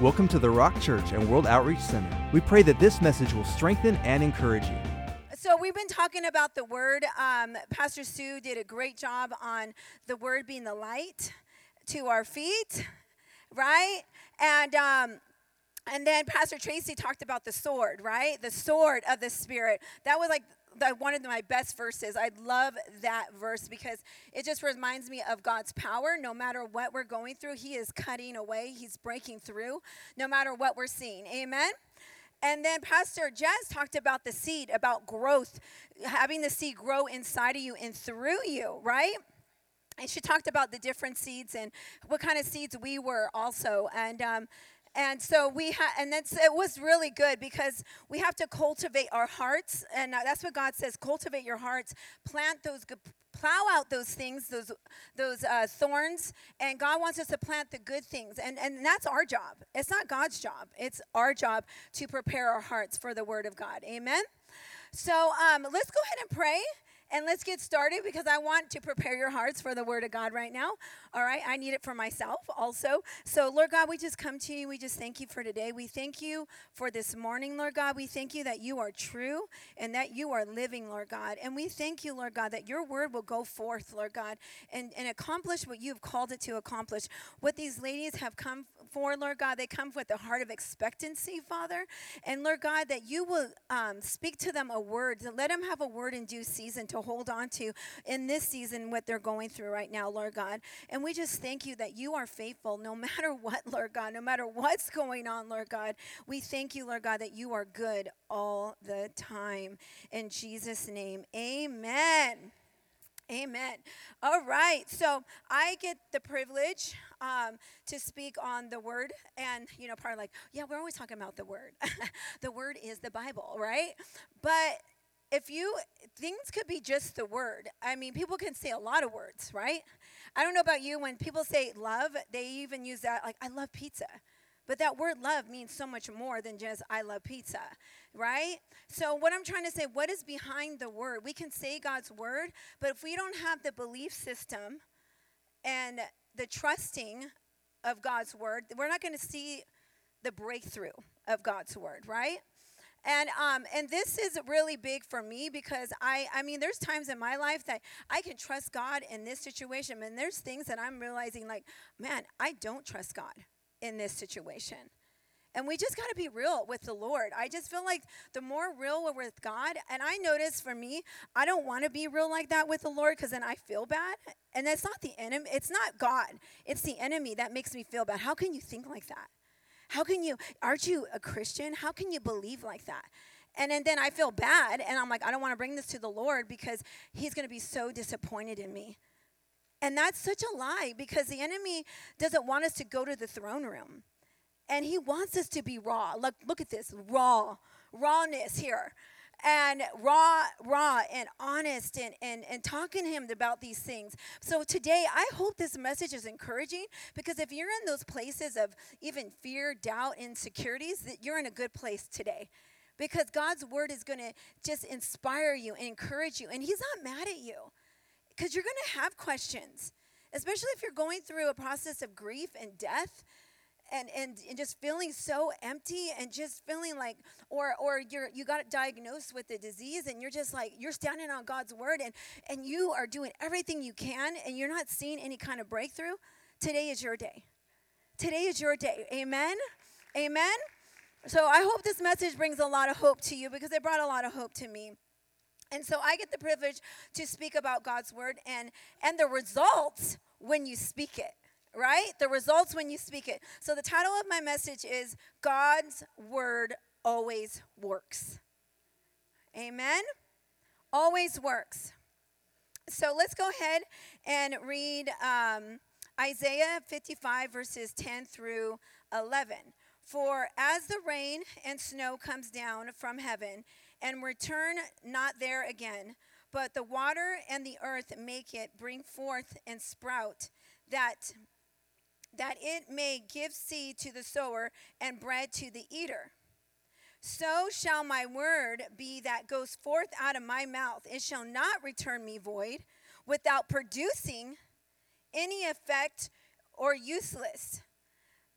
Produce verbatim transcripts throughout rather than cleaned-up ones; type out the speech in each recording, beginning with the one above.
Welcome to the Rock Church and World Outreach Center. We pray that this message will strengthen and encourage you. So we've been talking about the Word. Um, Pastor Sue did a great job on the Word being the light to our feet, right? And um, and then Pastor Tracy talked about the sword, right? The sword of the Spirit. That was like the, one of my best verses. I love that verse because it just reminds me of God's power. No matter what we're going through, He is cutting away. He's breaking through, no matter what we're seeing. Amen? And then Pastor Jess talked about the seed, about growth, having the seed grow inside of you and through you, right? And she talked about the different seeds and what kind of seeds we were also. And um, and so we had, and that's, it was really good because we have to cultivate our hearts. And that's what God says, cultivate your hearts, plant those good, plow out those things, those those uh, thorns, and God wants us to plant the good things, and, and that's our job. It's not God's job. It's our job to prepare our hearts for the Word of God. Amen? So um, let's go ahead and pray, and let's get started because I want to prepare your hearts for the Word of God right now. All right? I need it for myself also. So, Lord God, we just come to you. We just thank you for today. We thank you for this morning, Lord God. We thank you that you are true and that you are living, Lord God. And we thank you, Lord God, that your word will go forth, Lord God, and, and accomplish what you've called it to accomplish. What these ladies have come for, Lord God, they come with a heart of expectancy, Father. And, Lord God, that you will um, speak to them a word, to let them have a word in due season to hold on to in this season what they're going through right now, Lord God. And we just thank you that you are faithful no matter what, Lord God, no matter what's going on, Lord God. We thank you, Lord God, that you are good all the time. In Jesus' name, amen. Amen. All right. So I get the privilege um, to speak on the word. And, you know, probably like, yeah, we're always talking about the word. The word is the Bible, right? But if you, things could be just the word. I mean, people can say a lot of words, right? I don't know about you. When people say love, they even use that, like, I love pizza. But that word love means so much more than just I love pizza, right? So what I'm trying to say, what is behind the word? We can say God's word, but if we don't have the belief system and the trusting of God's word, we're not going to see the breakthrough of God's word, right? And um, and this is really big for me because I, I mean, there's times in my life that I can trust God in this situation, and there's things that I'm realizing like, man, I don't trust God in this situation. And we just got to be real with the Lord. I just feel like the more real we're with God, and I notice for me, I don't want to be real like that with the Lord because then I feel bad. And it's not the enemy. It's not God. It's the enemy that makes me feel bad. How can you think like that? How can you, aren't you a Christian? How can you believe like that? And, and then I feel bad, and I'm like, I don't want to bring this to the Lord because he's going to be so disappointed in me. And that's such a lie because the enemy doesn't want us to go to the throne room. And he wants us to be raw. Look, look at this, raw, rawness here. And raw, raw and honest and, and, and talking to him about these things. So today, I hope this message is encouraging because if you're in those places of even fear, doubt, insecurities, that you're in a good place today. Because God's word is going to just inspire you and encourage you. And he's not mad at you because you're going to have questions, especially if you're going through a process of grief and death. And, and and just feeling so empty and just feeling like, or or you're you got diagnosed with the disease and you're just like, you're standing on God's word and, and you are doing everything you can and you're not seeing any kind of breakthrough. Today is your day. Today is your day. Amen? Amen? So I hope this message brings a lot of hope to you because it brought a lot of hope to me. And so I get the privilege to speak about God's word and and the results when you speak it. Right? The results when you speak it. So the title of my message is God's Word Always Works. Amen? Always works. So let's go ahead and read um, Isaiah fifty-five verses ten through eleven. For as the rain and snow comes down from heaven and return not there again, but the water and the earth make it bring forth and sprout, that that it may give seed to the sower and bread to the eater. So shall my word be that goes forth out of my mouth. It shall not return me void, without producing any effect or useless,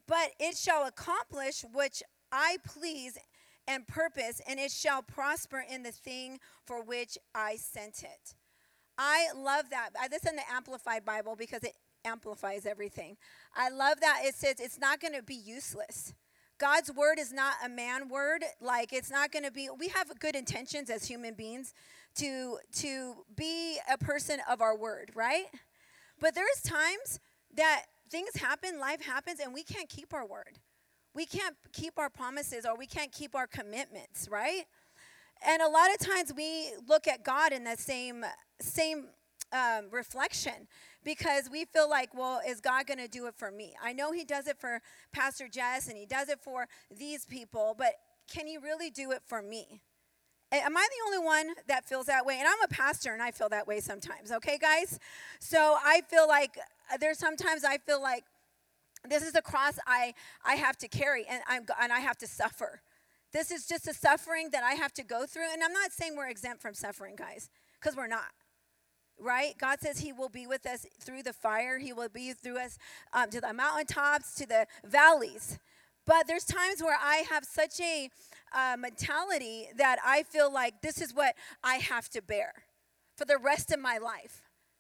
but it shall accomplish which I please and purpose, and it shall prosper in the thing for which I sent it. I love that. I listen to the Amplified Bible because it amplifies everything. I love that it says it's not going to be useless. God's word is not a man word. Like, it's not going to be, we have good intentions as human beings to, to be a person of our word, right? But there's times that things happen, life happens, and we can't keep our word. We can't keep our promises, or we can't keep our commitments, right? And a lot of times we look at God in that same same um, reflection, because we feel like, well, is God going to do it for me? I know he does it for Pastor Jess, and he does it for these people, but can he really do it for me? Am I the only one that feels that way? And I'm a pastor, and I feel that way sometimes, okay, guys? So I feel like there's sometimes I feel like this is a cross I, I have to carry, and, I'm, and I have to suffer. This is just a suffering that I have to go through. And I'm not saying we're exempt from suffering, guys, because we're not, right? God says he will be with us through the fire. He will be through us um, to the mountaintops, to the valleys. But there's times where I have such a uh, mentality that I feel like this is what I have to bear for the rest of my life.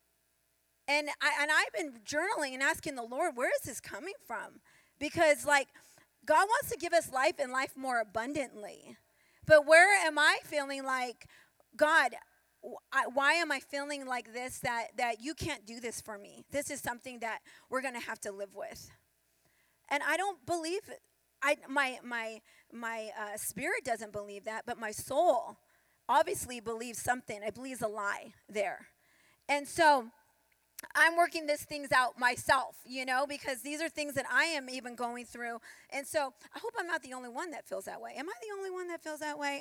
And, I, and I've been journaling and asking the Lord, where is this coming from? Because, like, God wants to give us life and life more abundantly. But where am I feeling like, God, I, why am I feeling like this, that, that you can't do this for me? This is something that we're going to have to live with. And I don't believe it. I, my my my uh, spirit doesn't believe that, but my soul obviously believes something. It believes a lie there. And so I'm working these things out myself, you know, because these are things that I am even going through. And so I hope I'm not the only one that feels that way. Am I the only one that feels that way?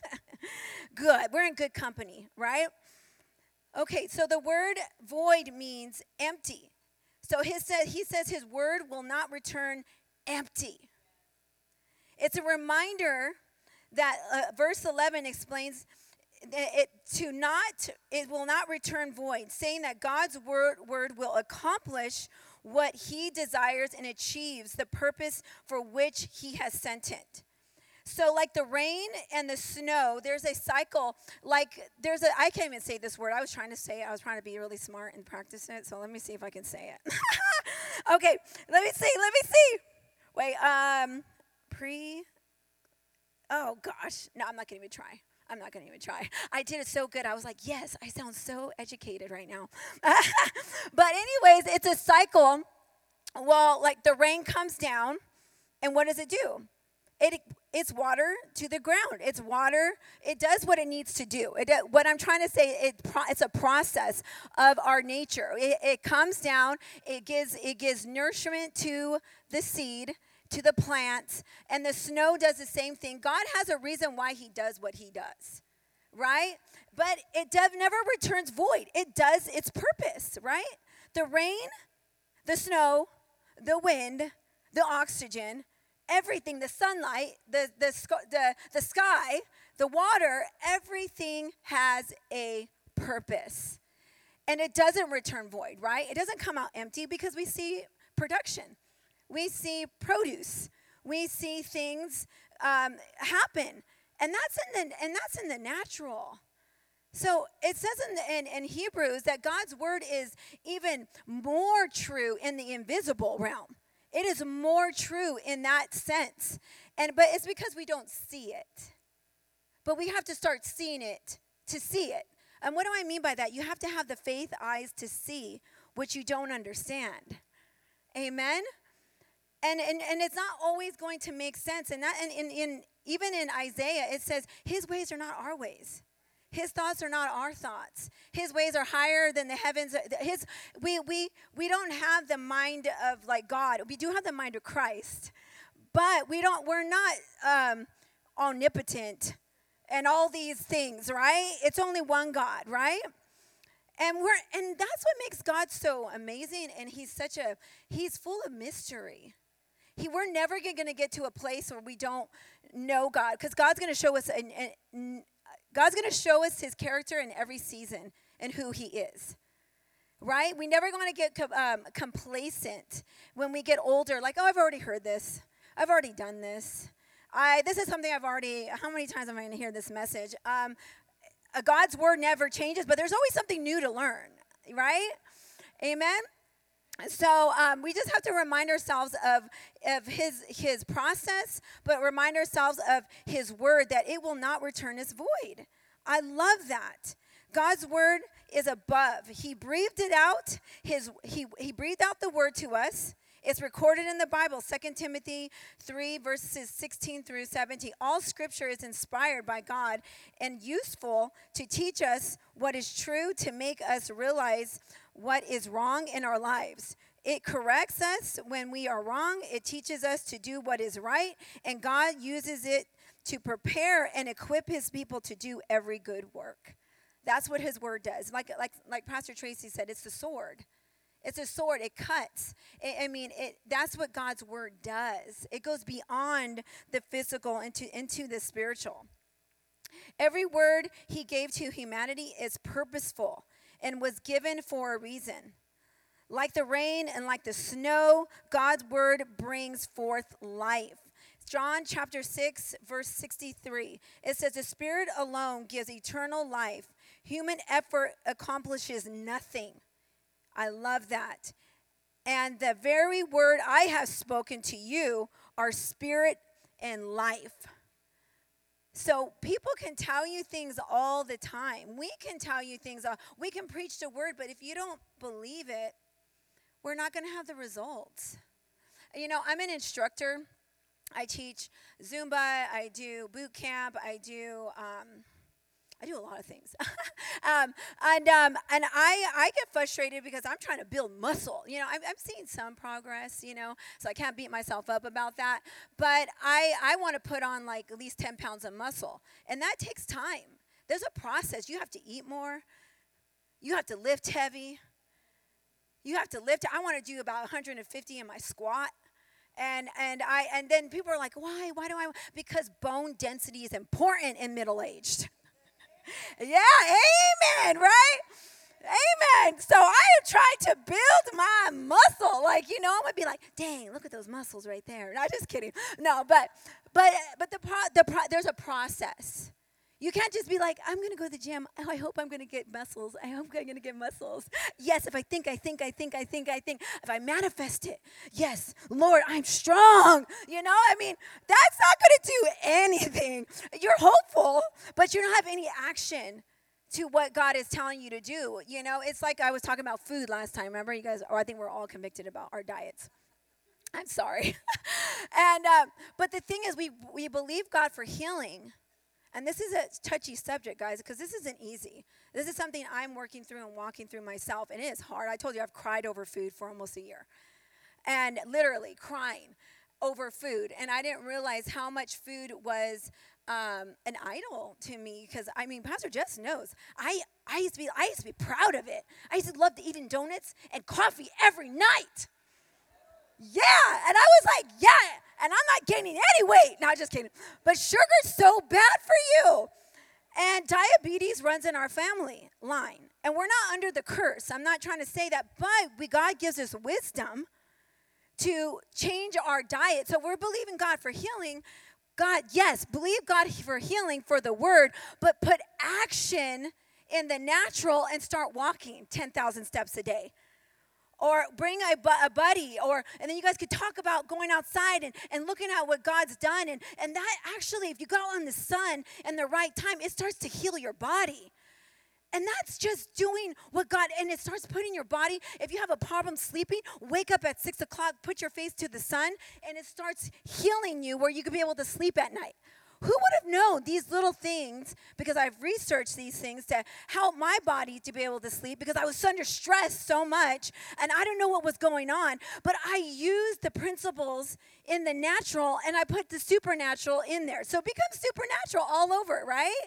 Good. We're in good company, right? Okay, so the word void means empty. So his said, he says his word will not return empty. It's a reminder that uh, verse eleven explains it to not, it will not return void, saying that God's word, word will accomplish what he desires and achieves the purpose for which he has sent it. So like the rain and the snow, there's a cycle, like there's a, I can't even say this word. I was trying to say it. I was trying to be really smart and practice it. So let me see if I can say it. Okay, let me see, let me see. Wait, um, pre, oh gosh. No, I'm not going to even try. I'm not going to even try. I did it so good. I was like, yes, I sound so educated right now. But anyways, it's a cycle. Well, like the rain comes down, and what does it do? It It's water to the ground. It's water. It does what it needs to do. It, what I'm trying to say, it, it's a process of our nature. It, it comes down. It gives, it gives nourishment to the seed, to the plants, and the snow does the same thing. God has a reason why he does what he does, right? But it does, never returns void. It does its purpose, right? The rain, the snow, the wind, the oxygen, everything, the sunlight, the, the, the, the sky, the water, everything has a purpose. And it doesn't return void, right? It doesn't come out empty because we see production. We see produce. We see things um, happen. And that's in the, and that's in the natural. So it says in, the, in, in Hebrews that God's word is even more true in the invisible realm. It is more true in that sense. And but it's because we don't see it. But we have to start seeing it to see it. And what do I mean by that? You have to have the faith eyes to see what you don't understand. Amen? And and, and it's not always going to make sense. And that and in, in even in Isaiah, it says his ways are not our ways. His thoughts are not our thoughts. His ways are higher than the heavens. His we we we don't have the mind of like God. We do have the mind of Christ, but we don't. We're not um, omnipotent and all these things, right? It's only one God, right? And we're and that's what makes God so amazing. And he's such a he's full of mystery. He we're never going to get to a place where we don't know God, because God's going to show us an. an God's going to show us his character in every season and who he is. right? We never want to get com- um, complacent when we get older. Like, oh, I've already heard this. I've already done this. I this is something I've already. How many times am I going to hear this message? Um, uh, God's word never changes, but there's always something new to learn, right? Amen. So um, we just have to remind ourselves of, of his, his process, but remind ourselves of his word that it will not return as void. I love that. God's word is above. He breathed it out. His, he, he breathed out the word to us. It's recorded in the Bible, Second Timothy three, verses sixteen through seventeen. All scripture is inspired by God and useful to teach us what is true, to make us realize what is wrong in our lives. It corrects us when we are wrong. It teaches us to do what is right, and God uses it to prepare and equip his people to do every good work. That's what his word does. Like, like, like Pastor Tracy said, it's the sword. It's a sword. It cuts. I, I mean, it, that's what God's word does. It goes beyond the physical into, into the spiritual. Every word he gave to humanity is purposeful and was given for a reason. Like the rain and like the snow, God's word brings forth life. John chapter six, verse sixty-three. It says, the Spirit alone gives eternal life. Human effort accomplishes nothing. I love that. And the very word I have spoken to you are spirit and life. So people can tell you things all the time. We can tell you things. Uh, we can preach the word, but if you don't believe it, we're not going to have the results. You know, I'm an instructor. I teach Zumba. I do boot camp. I do... Um, I do a lot of things. um, and um, and I, I get frustrated because I'm trying to build muscle. You know, I'm, I'm seeing some progress, you know, so I can't beat myself up about that. But I, I want to put on like at least ten pounds of muscle. And that takes time. There's a process. You have to eat more. You have to lift heavy. You have to lift. I want to do about one hundred fifty in my squat. And and I and then people are like, why? Why do I? Because bone density is important in middle-aged. Yeah, amen, right? Amen. So I am trying to build my muscle. Like, you know, I'm going to be like, dang, look at those muscles right there. No, just kidding. No, but but but the pro, the pro, there's a process. You can't just be like, I'm going to go to the gym. Oh, I hope I'm going to get muscles. I hope I'm going to get muscles. Yes, if I think, I think, I think, I think, I think. If I manifest it, yes, Lord, I'm strong. You know, I mean, that's not going to do anything. You're hopeful, but you don't have any action to what God is telling you to do. You know, it's like I was talking about food last time. Remember, you guys, or I think we're all convicted about our diets. I'm sorry. and uh, But the thing is, we we believe God for healing. And this is a touchy subject, guys, because this isn't easy. This is something I'm working through and walking through myself, and it is hard. I told you I've cried over food for almost a year, and literally crying over food. And I didn't realize how much food was um, an idol to me, because, I mean, Pastor Jess knows. I, I, used to be, I used to be proud of it. I used to love to eating donuts and coffee every night. Yeah, and I was like, yeah, and I'm not gaining any weight. No, just kidding. But sugar's so bad for you. And diabetes runs in our family line. And we're not under the curse. I'm not trying to say that, but we, God gives us wisdom to change our diet. So we're believing God for healing. God, yes, believe God for healing for the word, but put action in the natural and start walking ten thousand steps a day. Or bring a, bu- a buddy, or and then you guys could talk about going outside and, and looking at what God's done. And, and that actually, if you go out in the sun in the right time, it starts to heal your body. And that's just doing what God, and it starts putting your body, if you have a problem sleeping, wake up at six o'clock, put your face to the sun, and it starts healing you where you can be able to sleep at night. Who would have known these little things, because I've researched these things to help my body to be able to sleep, because I was under stress so much and I didn't know what was going on. But I used the principles in the natural and I put the supernatural in there. So it becomes supernatural all over, right?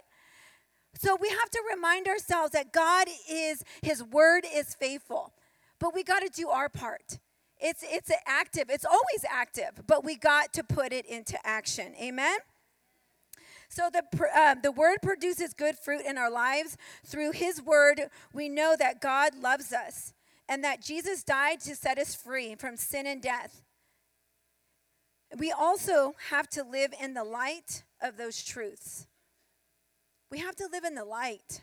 So we have to remind ourselves that God is, his word is faithful. But we got to do our part. It's, it's active. It's always active, but we got to put it into action. Amen? So the uh, the word produces good fruit in our lives. Through his word, we know that God loves us. and that Jesus died to set us free from sin and death. We also have to live in the light of those truths. We have to live in the light.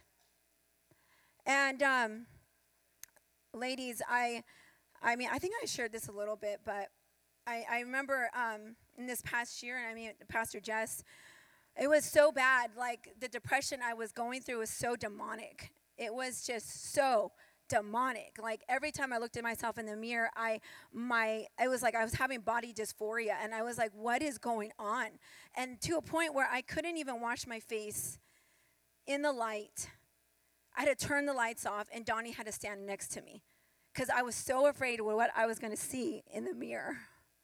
And um, ladies, I, I mean, I think I shared this a little bit, but I, I remember um, in this past year, and I mean, Pastor Jess, it was so bad. Like, the depression I was going through was so demonic. It was just so demonic. Like, every time I looked at myself in the mirror, I my it was like I was having body dysphoria, and I was like, what is going on? And to a point where I couldn't even wash my face in the light. I had to turn the lights off, and Donnie had to stand next to me because I was so afraid of what I was going to see in the mirror.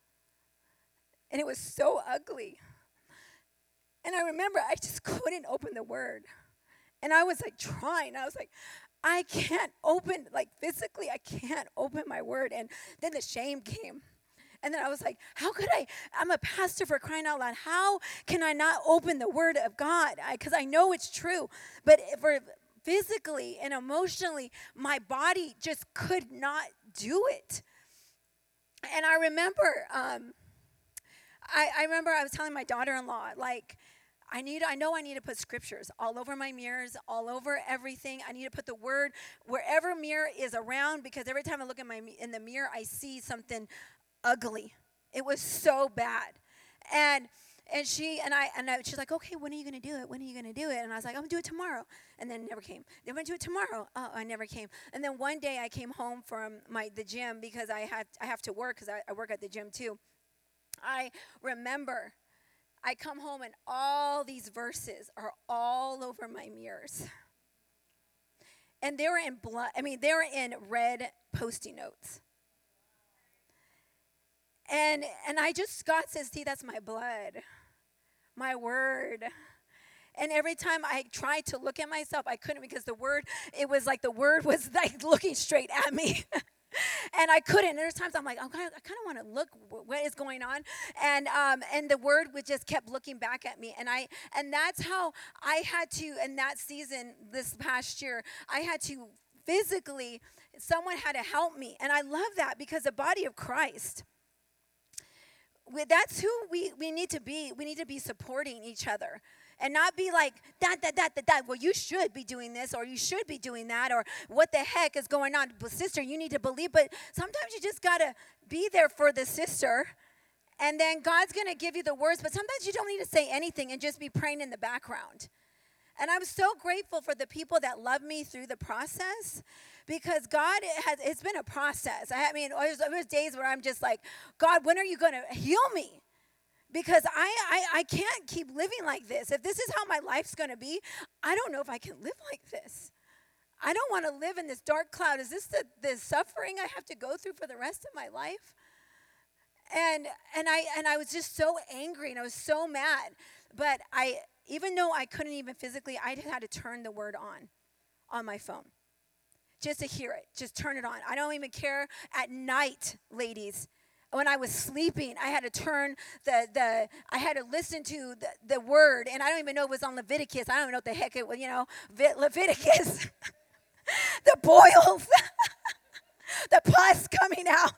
And it was so ugly. And I remember I just couldn't open the word. And I was like trying. I was like, I can't open, like physically, I can't open my word. And then the shame came. And then I was like, how could I? I'm a pastor, for crying out loud. How can I not open the word of God? Because I, I know it's true. But for physically and emotionally, my body just could not do it. And I remember, um, I, I remember I was telling my daughter-in-law, like, I need, I know I need to put scriptures all over my mirrors, all over everything. I need to put the word wherever mirror is around, because every time I look in my in the mirror, I see something ugly. It was so bad. And and she and I and I, she's like, okay, when are you gonna do it? When are you gonna do it? And I was like, I'm gonna do it tomorrow. And then it never came. Then I'm gonna do it tomorrow. Oh, I never came. And then one day I came home from my the gym because I had I have to work because I, I work at the gym too. I remember I come home and all these verses are all over my mirrors. And they were in blood. I mean, they were in red Post-it notes. And and I just, God says, see, that's my blood, my word. And every time I tried to look at myself, I couldn't, because the word, it was like the word was like looking straight at me. And I couldn't. And there's times I'm like, oh, God, I kind of want to look what is going on. And um, and the word would just kept looking back at me. And I and that's how I had to, in that season this past year, I had to physically, someone had to help me. And I love that, because the body of Christ, we, that's who we, we need to be. We need to be supporting each other. And not be like, that, that, that, that, that. Well, you should be doing this, or you should be doing that, or what the heck is going on? But sister, you need to believe. But sometimes you just got to be there for the sister, and then God's going to give you the words. But sometimes you don't need to say anything and just be praying in the background. And I'm so grateful for the people that love me through the process, because God has, it's been a process. I mean, there's, there's days where I'm just like, God, when are you going to heal me? Because I, I, I can't keep living like this. If this is how my life's going to be, I don't know if I can live like this. I don't want to live in this dark cloud. Is this the, the suffering I have to go through for the rest of my life? And and I and I was just so angry, and I was so mad. But I, even though I couldn't even physically, I just had to turn the word on, on my phone. Just to hear it. Just turn it on. I don't even care at night, ladies. When I was sleeping, I had to turn the, the I had to listen to the, the word, and I don't even know it was on Leviticus. I don't even know what the heck it was, you know, Leviticus. The boils, the pus coming out.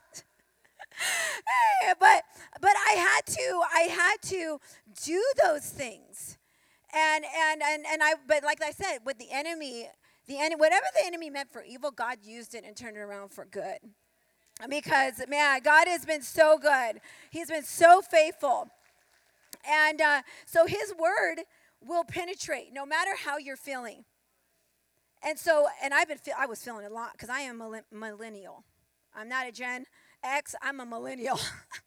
Hey, but but I had to, I had to do those things. And and and and I but like I said, with the enemy, the enemy, whatever the enemy meant for evil, God used it and turned it around for good. Because, man, God has been so good. He's been so faithful. And uh, so his word will penetrate no matter how you're feeling. And so, and I've been, feel, I was feeling a lot, because I am a millennial. I'm not a Gen X, I'm a millennial.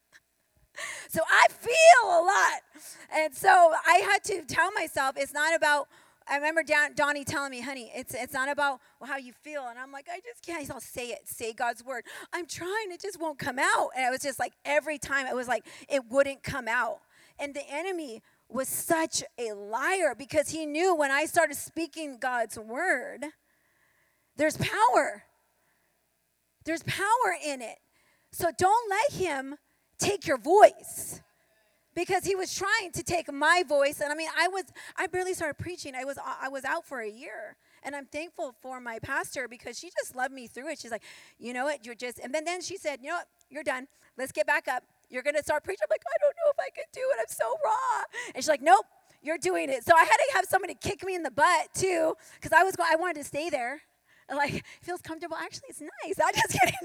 So I feel a lot. And so I had to tell myself, it's not about, I remember Don, Donnie telling me, honey, it's it's not about how you feel. And I'm like, I just can't. He's all, say it. Say God's word. I'm trying. It just won't come out. And it was just like every time it was like it wouldn't come out. And the enemy was such a liar, because he knew when I started speaking God's word, there's power. There's power in it. So don't let him take your voice. Because he was trying to take my voice. And I mean, I was, I barely started preaching. I was, I was out for a year. And I'm thankful for my pastor because she just loved me through it. She's like, you know what, you're just, and then, then she said, you know what, you're done. Let's get back up. You're going to start preaching. I'm like, I don't know if I can do it. I'm so raw. And she's like, nope, you're doing it. So I had to have somebody kick me in the butt too, because I was going, I wanted to stay there. And like, it feels comfortable. Actually, it's nice. I'm just kidding.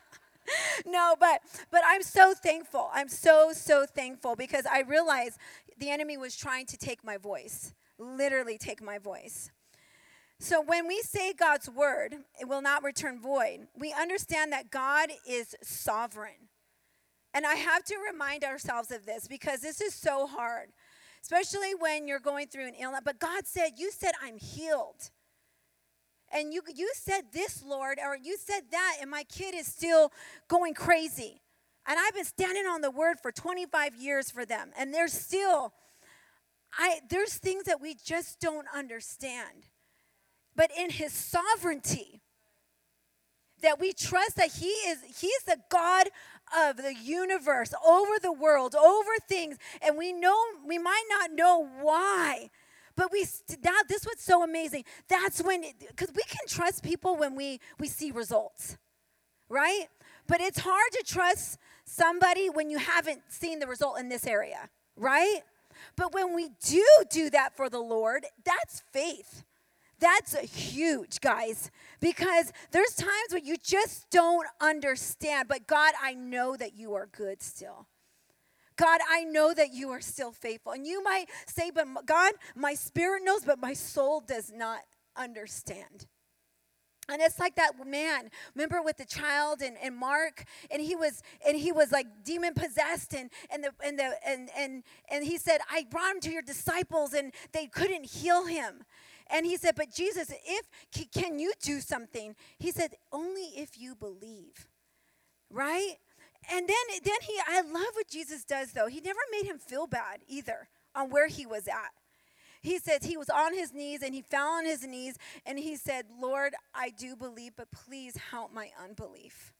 No, but but I'm so thankful. I'm so, so thankful because I realized the enemy was trying to take my voice, literally take my voice. So when we say God's word, it will not return void, we understand that God is sovereign. And I have to remind ourselves of this because this is so hard, especially when you're going through an illness. But God said, you said I'm healed. And you you said this, Lord, or you said that, and my kid is still going crazy. And I've been standing on the word for twenty-five years for them. And there's still, I there's things that we just don't understand. But in his sovereignty, that we trust that he is, he's the God of the universe, over the world, over things. And we know, we might not know why. But we now this was so amazing. That's when, because we can trust people when we, we see results, right? But it's hard to trust somebody when you haven't seen the result in this area, right? But when we do do that for the Lord, that's faith. That's huge, guys, because there's times when you just don't understand. But God, I know that you are good still. God, I know that you are still faithful. And you might say, but God, my spirit knows, but my soul does not understand. And it's like that man, remember with the child and, and Mark, and he was and he was like demon possessed, and and the and the and and and he said, I brought him to your disciples and they couldn't heal him. And he said, but Jesus, if can you do something? He said, only if you believe. Right? And then, then he, I love what Jesus does, though. He never made him feel bad either on where he was at. He said he was on his knees, and he fell on his knees, and he said, Lord, I do believe, but please help my unbelief.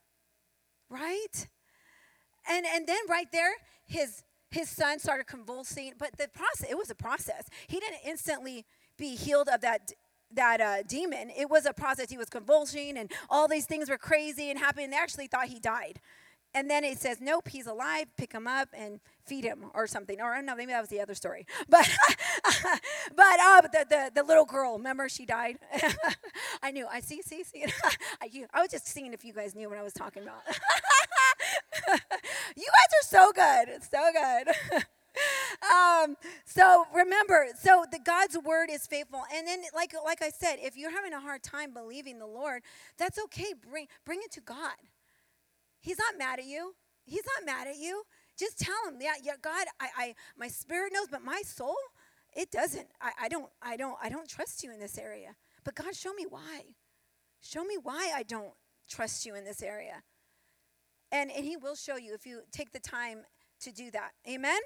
Right? And and then right there, his his son started convulsing. But the process, it was a process. He didn't instantly be healed of that that uh, demon. It was a process. He was convulsing, and all these things were crazy and happening. They actually thought he died. And then it says, nope, he's alive. Pick him up and feed him or something. Or no, maybe that was the other story. But but uh, the, the the little girl, remember she died? I knew. I see, see, see. I, I was just seeing if you guys knew what I was talking about. You guys are so good. It's so good. Um, so remember, so the God's word is faithful. And then like like I said, if you're having a hard time believing the Lord, that's okay. Bring bring it to God. He's not mad at you. He's not mad at you. Just tell him, yeah, yeah, God, I, I my spirit knows, but my soul, it doesn't. I, I don't, I don't, I don't trust you in this area. But God, show me why. Show me why I don't trust you in this area. And and he will show you if you take the time to do that. Amen?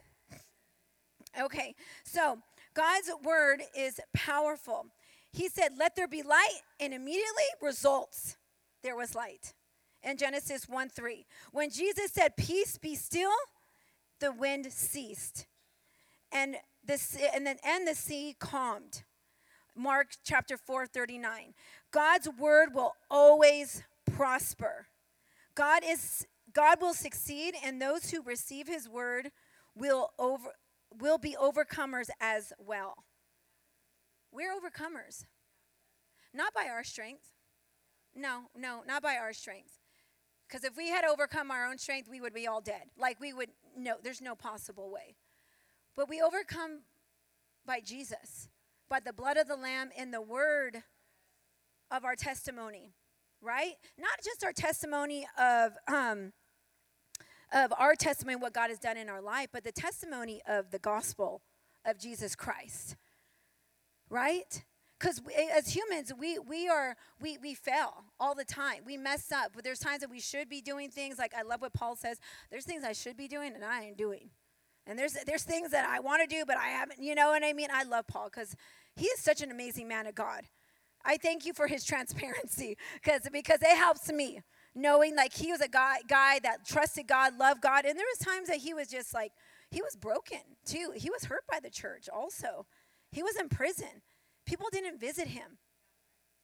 Okay, so God's word is powerful. He said, let there be light, and immediately results. There was light. In Genesis one three. When Jesus said, peace, be still, the wind ceased. And the, and, then, and the sea calmed. Mark chapter four thirty-nine. God's word will always prosper. God is God will succeed, and those who receive his word will over will be overcomers as well. We're overcomers. Not by our strength. No, no, not by our strength. Because if we had overcome our own strength, we would be all dead. Like we would, no, there's no possible way. But we overcome by Jesus, by the blood of the Lamb and the word of our testimony, right? Not just our testimony of um, of our testimony, what God has done in our life, but the testimony of the gospel of Jesus Christ, right? Because as humans, we we are we we fail all the time. We mess up. But there's times that we should be doing things. Like I love what Paul says. There's things I should be doing and I ain't doing. And there's there's things that I want to do, but I haven't. You know what I mean? I love Paul because he is such an amazing man of God. I thank you for his transparency because because it helps me knowing like he was a guy guy that trusted God, loved God, and there was times that he was just like he was broken too. He was hurt by the church also. He was in prison. People didn't visit him.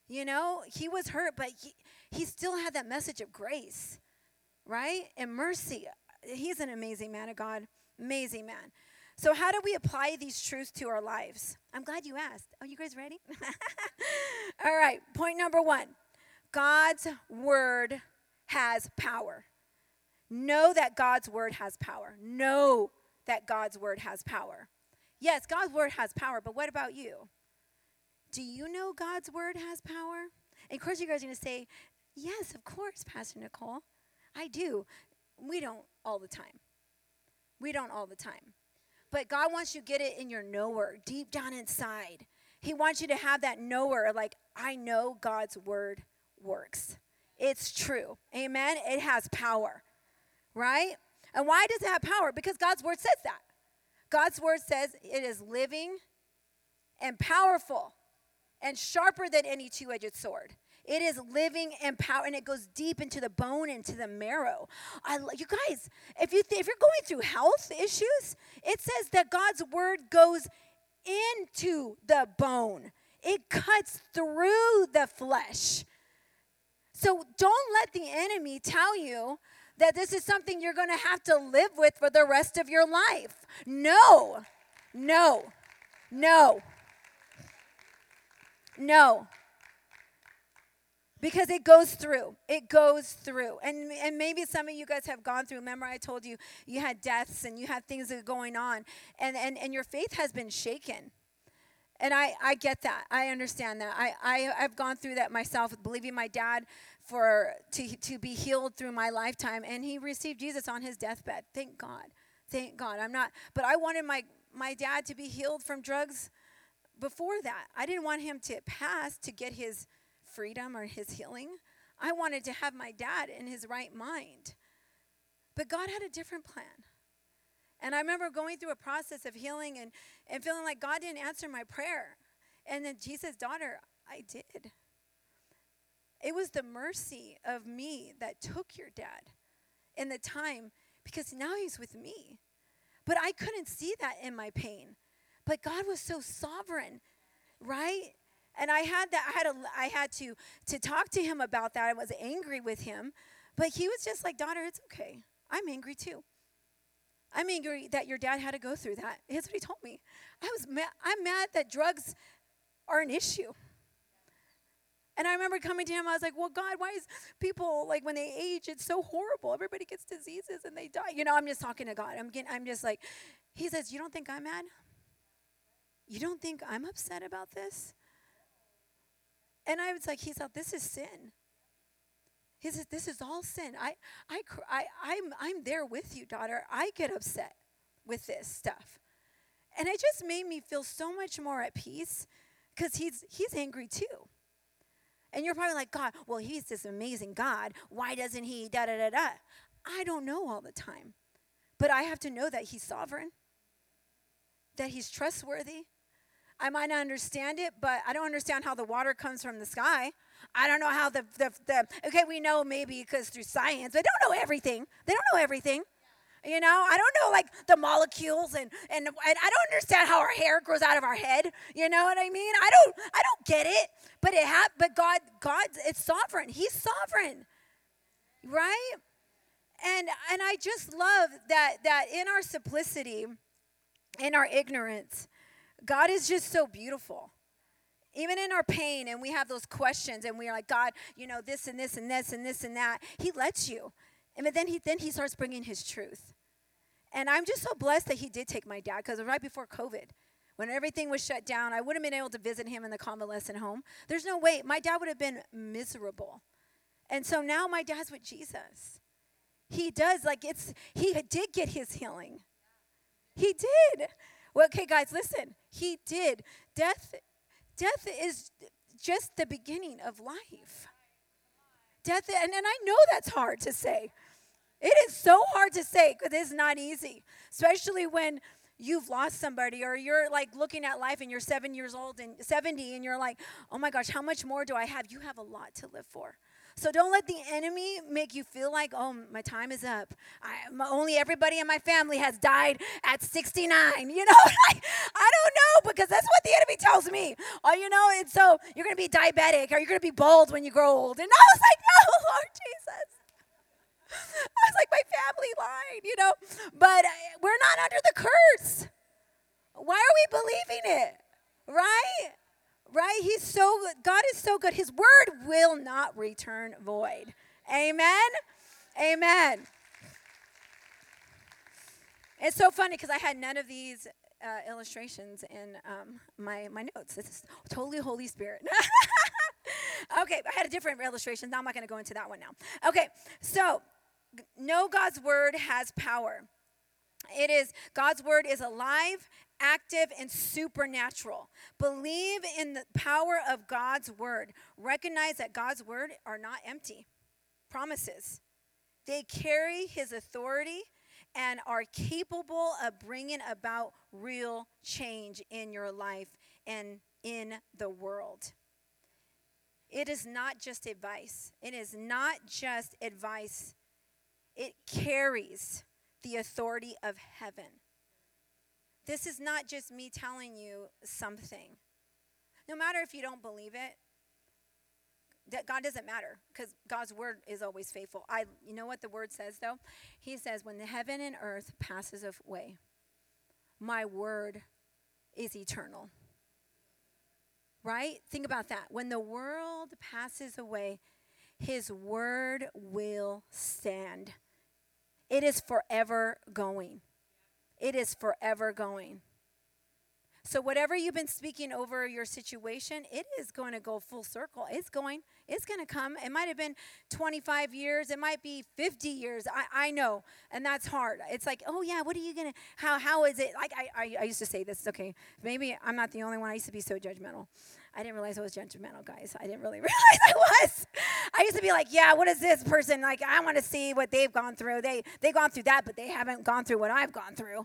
You know, he was hurt, but he, he still had that message of grace, right? And mercy. He's an amazing man of God. Amazing man. So how do we apply these truths to our lives? I'm glad you asked. Are you guys ready? All right. Point number one. God's word has power. Know that God's word has power. Know that God's word has power. Yes, God's word has power, but what about you? Do you know God's word has power? And of course, you guys are going to say, yes, of course, Pastor Nicole. I do. We don't all the time. We don't all the time. But God wants you to get it in your knower, deep down inside. He wants you to have that knower, like, I know God's word works. It's true. Amen? It has power, right? And why does it have power? Because God's word says that. God's word says it is living and powerful and sharper than any two-edged sword. It is living and power, and it goes deep into the bone, into the marrow. I, you guys, if, you th- if you're going through health issues, it says that God's word goes into the bone. It cuts through the flesh. So don't let the enemy tell you that this is something you're going to have to live with for the rest of your life. No, no, no, no. Because it goes through. It goes through. And, and maybe some of you guys have gone through. Remember I told you you had deaths and you had things that are going on. And, and, and your faith has been shaken. And I, I get that. I understand that. I, I, I've gone through that myself, believing my dad for to, to be healed through my lifetime. And he received Jesus on his deathbed. Thank God. Thank God. I'm not. But I wanted my, my dad to be healed from drugs before that. I didn't want him to pass to get his freedom or his healing. I wanted to have my dad in his right mind. But God had a different plan. And I remember going through a process of healing and, and feeling like God didn't answer my prayer. And then Jesus' daughter, I did. It was the mercy of me that took your dad in the time, because now he's with me. But I couldn't see that in my pain. But God was so sovereign, right? And I had that. I had a, I had to to talk to him about that. I was angry with him, but he was just like, daughter, it's okay. I'm angry too. I'm angry that your dad had to go through that. That's what he told me. I was mad. I'm mad that drugs are an issue. And I remember coming to him. I was like, well, God, why is people, like, when they age, it's so horrible. Everybody gets diseases and they die. You know, I'm just talking to God. I'm getting, I'm just like, he says, you don't think I'm mad? You don't think I'm upset about this? And I was like, he said, this is sin. He says, this is all sin. I, I, I, I'm, I'm there with you, daughter. I get upset with this stuff. And it just made me feel so much more at peace, because he's, he's angry too. And you're probably like, God, well, he's this amazing God. Why doesn't he da da da da? I don't know all the time. But I have to know that he's sovereign, that he's trustworthy. I might not understand it, but I don't understand how the water comes from the sky. I don't know how the, the, the okay, we know maybe because through science. They don't know everything. They don't know everything. You know, I don't know, like, the molecules, and, and, and I don't understand how our hair grows out of our head. You know what I mean? I don't I don't get it. But it ha- but God, God, it's sovereign. He's sovereign. Right? And and I just love that that in our simplicity, in our ignorance, God is just so beautiful. Even in our pain, and we have those questions, and we're like, God, you know, this and this and this and this and that. He lets you. And then he then he starts bringing his truth. And I'm just so blessed that he did take my dad, because right before COVID, when everything was shut down, I wouldn't have been able to visit him in the convalescent home. There's no way. My dad would have been miserable. And so now my dad's with Jesus. He does, like, it's, he did get his healing. He did. Well, okay, guys, listen. He did. Death, death is just the beginning of life. Death, and, and I know that's hard to say. It is so hard to say, because it's not easy, especially when you've lost somebody, or you're like looking at life and you're seven years old and seventy, and you're like, oh my gosh, how much more do I have? You have a lot to live for. So don't let the enemy make you feel like, oh, my time is up. I, my, only everybody in my family has died at sixty-nine. You know, like, I don't know, because that's what the enemy tells me. Oh, you know, and so you're going to be diabetic or you're going to be bald when you grow old. And I was like, no, Lord Jesus. I was like, my family line, you know. But we're not under the curse. Why are we believing it? Right? Right? He's so good. God is so good. His word will not return void. Amen? Amen. It's so funny because I had none of these uh, illustrations in um, my, my notes. This is totally Holy Spirit. Okay, I had a different illustration. Now I'm not going to go into that one now. Okay, so know God's word has power. It is, God's word is alive, active, and supernatural. Believe in the power of God's word. Recognize that God's word are not empty promises. They carry his authority and are capable of bringing about real change in your life and in the world. It is not just advice. It is not just advice. It carries the authority of heaven. This is not just me telling you something. No matter if you don't believe it, that God doesn't matter because God's word is always faithful. I, you know what the word says though? He says, when the heaven and earth passes away, my word is eternal. Right? Think about that. When the world passes away, his word will stand. It is forever going. It is forever going. So whatever you've been speaking over your situation, it is going to go full circle. It's going. It's going to come. It might have been twenty-five years. It might be fifty years. I, I know. And that's hard. It's like, oh, yeah, what are you going to, how how is it? Like, I, I, I used to say this. Okay, maybe I'm not the only one. I used to be so judgmental. I didn't realize I was judgmental, guys. I didn't really realize I was. I used to be like, yeah, what is this person? Like, I want to see what they've gone through. They, they've gone through that, but they haven't gone through what I've gone through.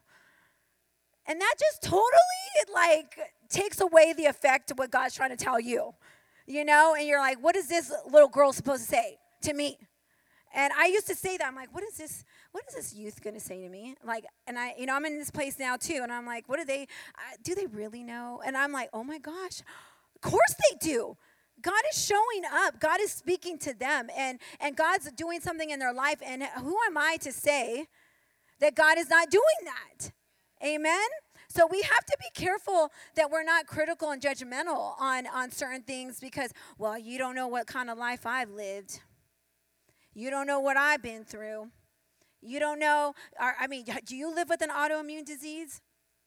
And that just totally, like, takes away the effect of what God's trying to tell you, you know? And you're like, what is this little girl supposed to say to me? And I used to say that. I'm like, what is this, what is this youth going to say to me? Like, and I, you know, I'm in this place now, too. And I'm like, what do they, uh, do they really know? And I'm like, oh, my gosh, of course they do. God is showing up. God is speaking to them. And, and God's doing something in their life. And who am I to say that God is not doing that? Amen? So we have to be careful that we're not critical and judgmental on, on certain things because, well, you don't know what kind of life I've lived. You don't know what I've been through. You don't know, I mean, do you live with an autoimmune disease?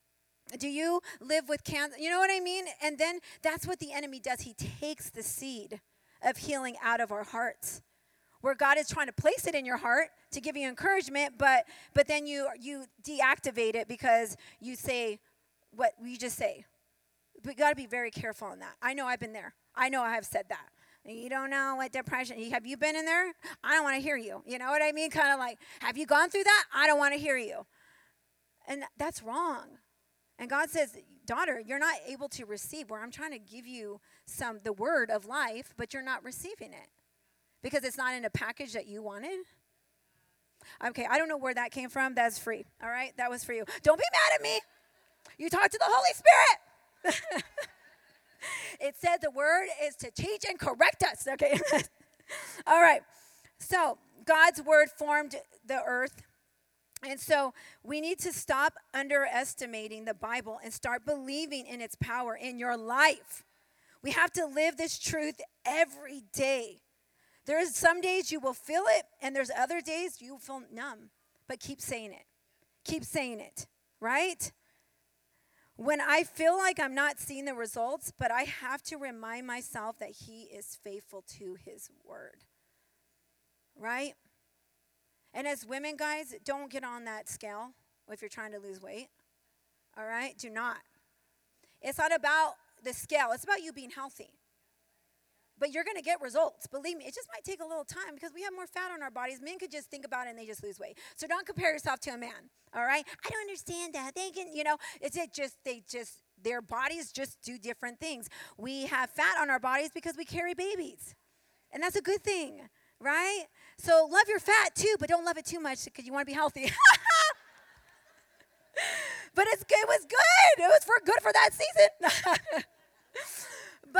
Do you live with cancer? You know what I mean? And then that's what the enemy does. He takes the seed of healing out of our hearts. Where God is trying to place it in your heart to give you encouragement, but but then you you deactivate it because you say what you just say. We got to be very careful on that. I know I've been there. I know I have said that. You don't know what depression, have you been in there? I don't want to hear you. You know what I mean? Kind of like, have you gone through that? I don't want to hear you. And that's wrong. And God says, daughter, you're not able to receive where I'm trying to give you some the word of life, but you're not receiving it. Because it's not in a package that you wanted. Okay, I don't know where that came from. That's free. All right, that was for you. Don't be mad at me. You talk to the Holy Spirit. It said the word is to teach and correct us. Okay. All right. So God's word formed the earth. And so we need to stop underestimating the Bible and start believing in its power in your life. We have to live this truth every day. There's some days you will feel it, and there's other days you feel numb. But keep saying it. Keep saying it, right? When I feel like I'm not seeing the results, but I have to remind myself that he is faithful to his word, right? And as women, guys, don't get on that scale if you're trying to lose weight, all right? Do not. It's not about the scale. It's about you being healthy. But you're going to get results. Believe me, it just might take a little time because we have more fat on our bodies. Men could just think about it and they just lose weight. So don't compare yourself to a man, all right? I don't understand that. They can, you know, it's it just, they just, their bodies just do different things. We have fat on our bodies because we carry babies. And that's a good thing, right? So love your fat too, but don't love it too much because you want to be healthy. But it's good. It was good. It was for good for that season.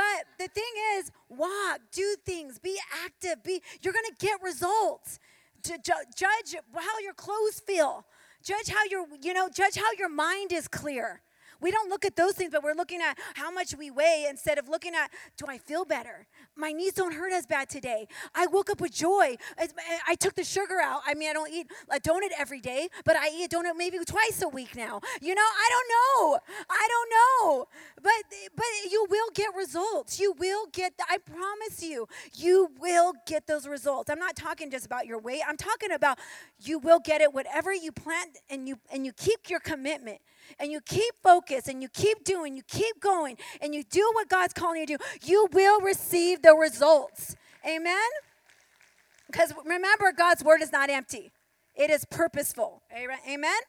But the thing is, walk, do things, be active, be you're going to get results. Ju- ju- judge how your clothes feel. Judge how your, you know, judge how your mind is clear. We don't look at those things, but we're looking at how much we weigh instead of looking at, do I feel better? My knees don't hurt as bad today. I woke up with joy. I, I took the sugar out. I mean, I don't eat a donut every day, but I eat a donut maybe twice a week now. You know, I don't know. I don't know. But, but you will get results. You will get, I promise you, you will get those results. I'm not talking just about your weight. I'm talking about you will get it, whatever you plant, and you and you keep your commitment. And you keep focused, and you keep doing, you keep going, and you do what God's calling you to do, you will receive the results. Amen? Because remember, God's word is not empty. It is purposeful. Amen?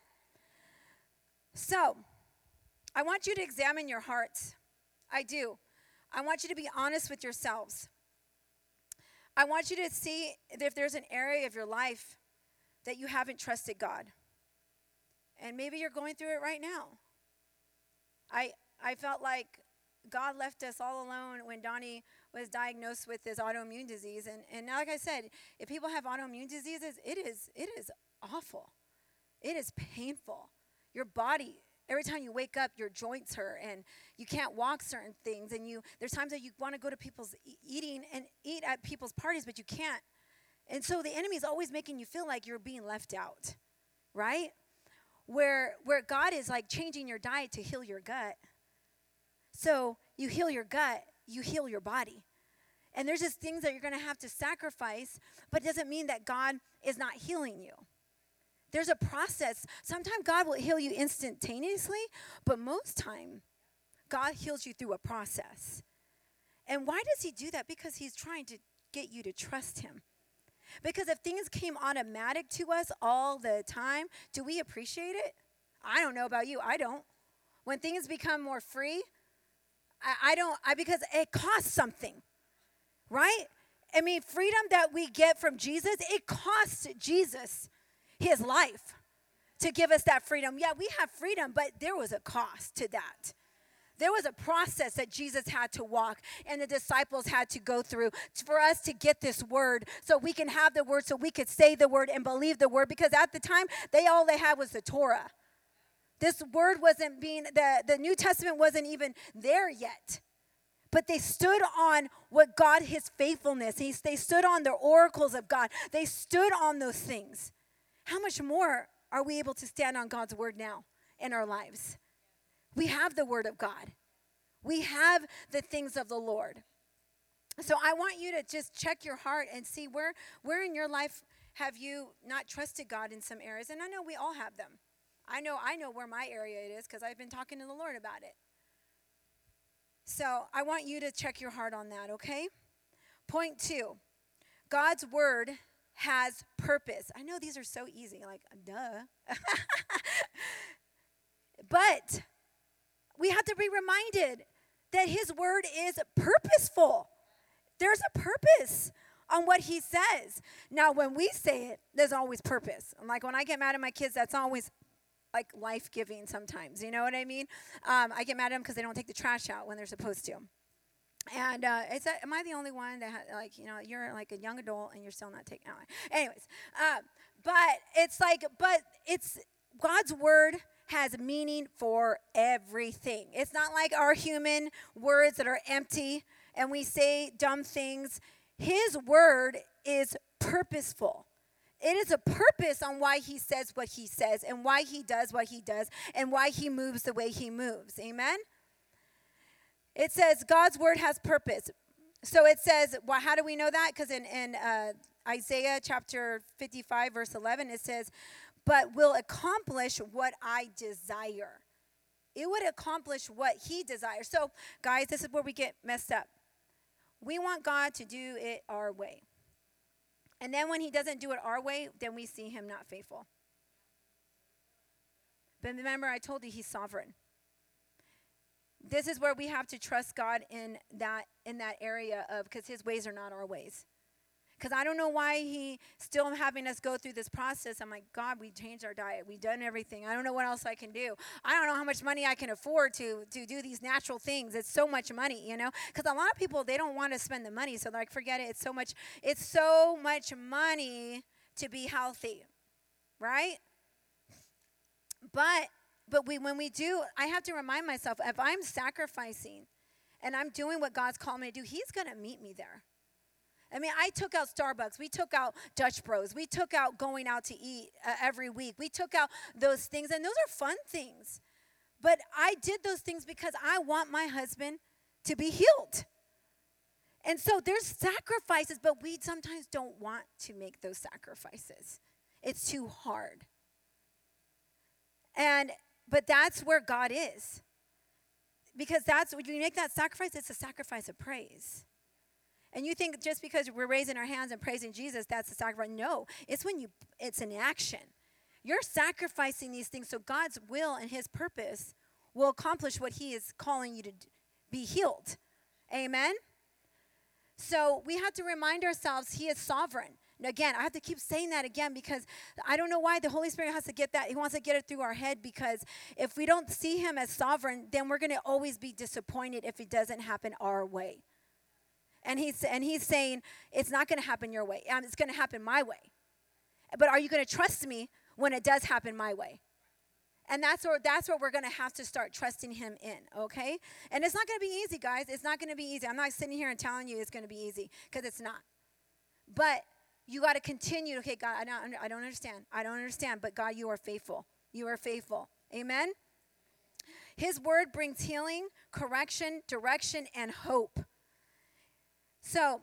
So, I want you to examine your hearts. I do. I want you to be honest with yourselves. I want you to see if there's an area of your life that you haven't trusted God. And maybe you're going through it right now. I I felt like God left us all alone when Donnie was diagnosed with this autoimmune disease. And, and like I said, if people have autoimmune diseases, it is it is awful. It is painful. Your body, every time you wake up, your joints hurt, and you can't walk certain things. And you there's times that you want to go to people's e- eating and eat at people's parties, but you can't. And so the enemy is always making you feel like you're being left out, right? Where where God is like changing your diet to heal your gut. So you heal your gut, you heal your body. And there's just things that you're going to have to sacrifice, but it doesn't mean that God is not healing you. There's a process. Sometimes God will heal you instantaneously, but most time, God heals you through a process. And why does he do that? Because he's trying to get you to trust him. Because if things came automatic to us all the time, do we appreciate it? I don't know about you. I don't. When things become more free, I, I don't, I because it costs something, right? I mean, freedom that we get from Jesus, it costs Jesus his life to give us that freedom. Yeah, we have freedom, but there was a cost to that. There was a process that Jesus had to walk and the disciples had to go through for us to get this word so we can have the word, so we could say the word and believe the word, because at the time, they all they had was the Torah. This word wasn't being, the, the New Testament wasn't even there yet. But they stood on what God, his faithfulness. He, they stood on the oracles of God. They stood on those things. How much more are we able to stand on God's word now in our lives? We have the word of God. We have the things of the Lord. So I want you to just check your heart and see where, where in your life have you not trusted God in some areas. And I know we all have them. I know I know where my area it is because I've been talking to the Lord about it. So I want you to check your heart on that, okay? Point two, God's word has purpose. I know these are so easy, like, duh. But we have to be reminded that his word is purposeful. There's a purpose on what he says. Now, when we say it, there's always purpose. And like when I get mad at my kids, that's always like life-giving sometimes. You know what I mean? Um, I get mad at them because they don't take the trash out when they're supposed to. And uh, it's a, am I the only one that, ha- like, you know, you're like a young adult and you're still not taking out? Anyways, uh, but it's like, but it's God's word has meaning for everything. It's not like our human words that are empty and we say dumb things. His word is purposeful. It is a purpose on why he says what he says and why he does what he does and why he moves the way he moves. Amen? It says God's word has purpose. So it says, well, how do we know that? Because in, in uh, Isaiah chapter fifty-five, verse eleven, it says, but will accomplish what I desire. It would accomplish what he desires. So, guys, this is where we get messed up. We want God to do it our way. And then when he doesn't do it our way, then we see him not faithful. But remember, I told you he's sovereign. This is where we have to trust God in that in that area of, because his ways are not our ways. Because I don't know why he still having us go through this process. I'm like, God, we changed our diet. We've done everything. I don't know what else I can do. I don't know how much money I can afford to, to do these natural things. It's so much money, you know. Because a lot of people, they don't want to spend the money. So they're like, forget it. It's so much, it's so much money to be healthy, right? But but we when we do, I have to remind myself, if I'm sacrificing and I'm doing what God's called me to do, he's going to meet me there. I mean, I took out Starbucks. We took out Dutch Bros. We took out going out to eat uh, every week. We took out those things, and those are fun things. But I did those things because I want my husband to be healed. And so there's sacrifices, but we sometimes don't want to make those sacrifices. It's too hard. And but that's where God is. Because that's when you make that sacrifice, it's a sacrifice of praise. And you think just because we're raising our hands and praising Jesus, that's a sacrifice. No, it's when you, it's an action. You're sacrificing these things so God's will and his purpose will accomplish what he is calling you to be healed. Amen? So we have to remind ourselves he is sovereign. And again, I have to keep saying that again because I don't know why the Holy Spirit has to get that. He wants to get it through our head because if we don't see him as sovereign, then we're going to always be disappointed if it doesn't happen our way. And he's, and he's saying, it's not going to happen your way. Um, it's going to happen my way. But are you going to trust me when it does happen my way? And that's where, that's where we're going to have to start trusting him in, okay? And it's not going to be easy, guys. It's not going to be easy. I'm not sitting here and telling you it's going to be easy because it's not. But you got to continue. Okay, God, I don't, I don't understand. I don't understand. But God, you are faithful. You are faithful. Amen? His word brings healing, correction, direction, and hope. So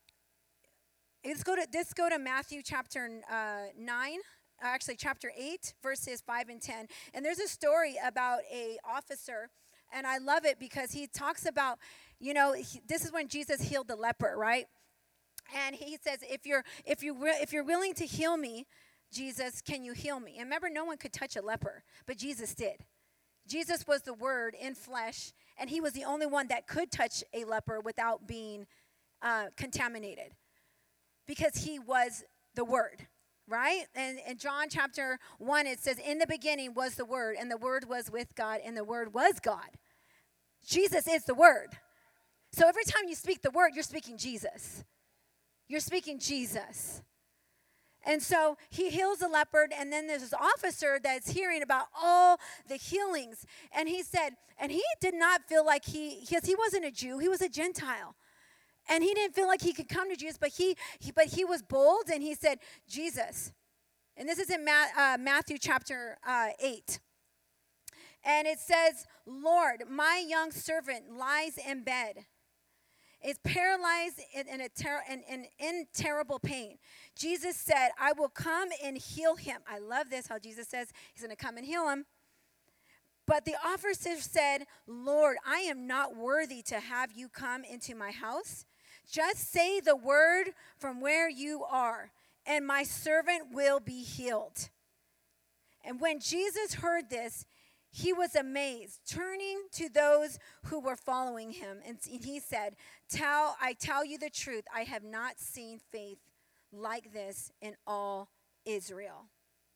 let's go to, let's go to Matthew chapter uh, nine. Actually, chapter eight, verses five and ten. And there's a story about a officer, and I love it because he talks about, you know, he, this is when Jesus healed the leper, right? And he says, if you're if you re- if you're willing to heal me, Jesus, can you heal me? And remember, no one could touch a leper, but Jesus did. Jesus was the Word in flesh, and he was the only one that could touch a leper without being uh, contaminated, because he was the Word. Right? And in John chapter one, it says, in the beginning was the Word, and the Word was with God, and the Word was God. Jesus is the Word. So every time you speak the Word, you're speaking Jesus. You're speaking Jesus. And so he heals a leopard, and then there's this officer that's hearing about all the healings. And he said, and he did not feel like he, because he wasn't a Jew, he was a Gentile. And he didn't feel like he could come to Jesus, but he, he but he was bold, and he said, Jesus. And this is in Ma- uh, Matthew chapter uh, eight. And it says, Lord, my young servant lies in bed, is paralyzed in, in, a ter- in, in, in terrible pain. Jesus said, I will come and heal him. I love this, how Jesus says he's going to come and heal him. But the officer said, Lord, I am not worthy to have you come into my house. Just say the word from where you are, and my servant will be healed. And when Jesus heard this, he was amazed, turning to those who were following him. And he said, "Tell, I tell you the truth, I have not seen faith like this in all Israel."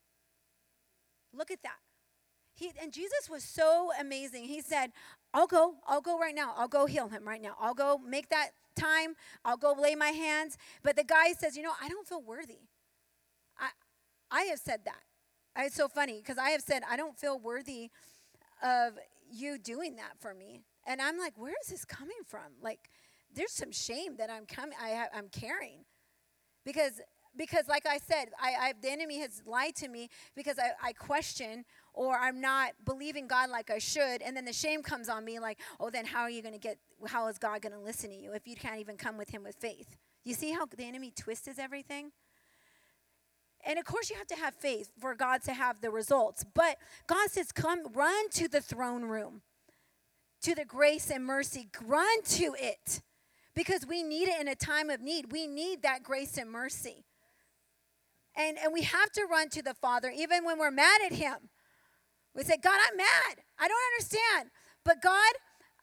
Look at that. He, and Jesus was so amazing. He said, I'll go. I'll go right now. I'll go heal him right now. I'll go make that time. I'll go lay my hands. But the guy says, you know, I don't feel worthy. I I have said that. It's so funny because I have said, I don't feel worthy of you doing that for me. And I'm like, where is this coming from? Like, there's some shame that I'm coming. I ha- I'm carrying. Because, because like I said, I, I the enemy has lied to me because I, I question or I'm not believing God like I should. And then the shame comes on me like, oh, then how are you going to get, how is God going to listen to you if you can't even come with him with faith? You see how the enemy twists everything? And of course you have to have faith for God to have the results. But God says, come, run to the throne room, to the grace and mercy. Run to it because we need it in a time of need. We need that grace and mercy. And, and we have to run to the Father even when we're mad at him. We say, God, I'm mad. I don't understand. But God,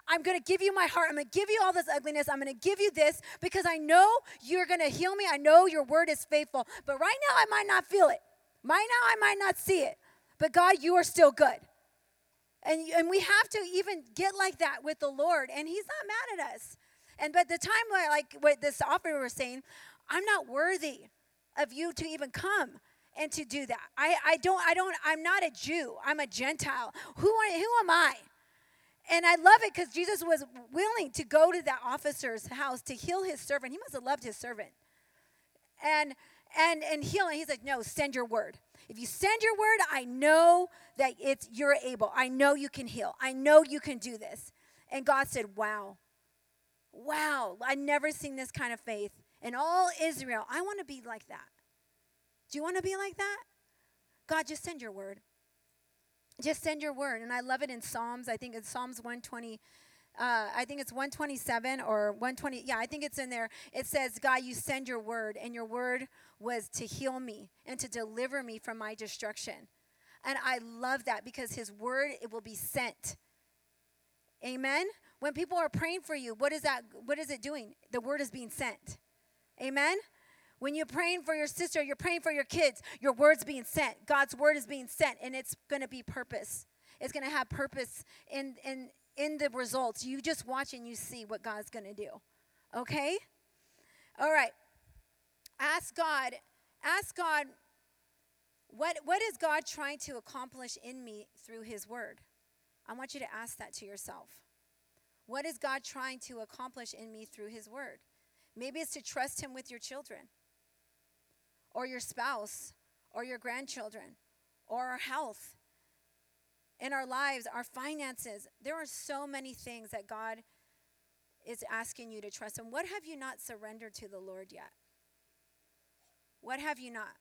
I'm going to give you my heart. I'm going to give you all this ugliness. I'm going to give you this because I know you're going to heal me. I know your word is faithful. But right now, I might not feel it. Right now, I might not see it. But God, you are still good. And, and we have to even get like that with the Lord. And he's not mad at us. And but the time where, like what this officer was saying, I'm not worthy of you to even come and to do that. I, I don't, I don't, I'm not a Jew. I'm a Gentile. Who, are, who am I? And I love it because Jesus was willing to go to that officer's house to heal his servant. He must have loved his servant. And and and heal. And he's like, no, send your word. If you send your word, I know that it's you're able. I know you can heal. I know you can do this. And God said, wow. Wow. I've never seen this kind of faith in all Israel. I want to be like that. Do you want to be like that? God, just send your word. Just send your word. And I love it in Psalms. I think it's Psalms one twenty. Uh, I think it's one twenty-seven or one twenty. Yeah, I think it's in there. It says, God, you send your word. And your word was to heal me and to deliver me from my destruction. And I love that because his word, it will be sent. Amen? When people are praying for you, what is that? What is it doing? The word is being sent. Amen? When you're praying for your sister, you're praying for your kids, your word's being sent. God's word is being sent, and it's going to be purpose. It's going to have purpose in, in, in the results. You just watch and you see what God's going to do. Okay? All right. Ask God, ask God, what, what is God trying to accomplish in me through his word? I want you to ask that to yourself. What is God trying to accomplish in me through his word? Maybe it's to trust him with your children, or your spouse, or your grandchildren, or our health, in our lives, our finances. There are so many things that God is asking you to trust him. What have you not surrendered to the Lord yet? What have you not?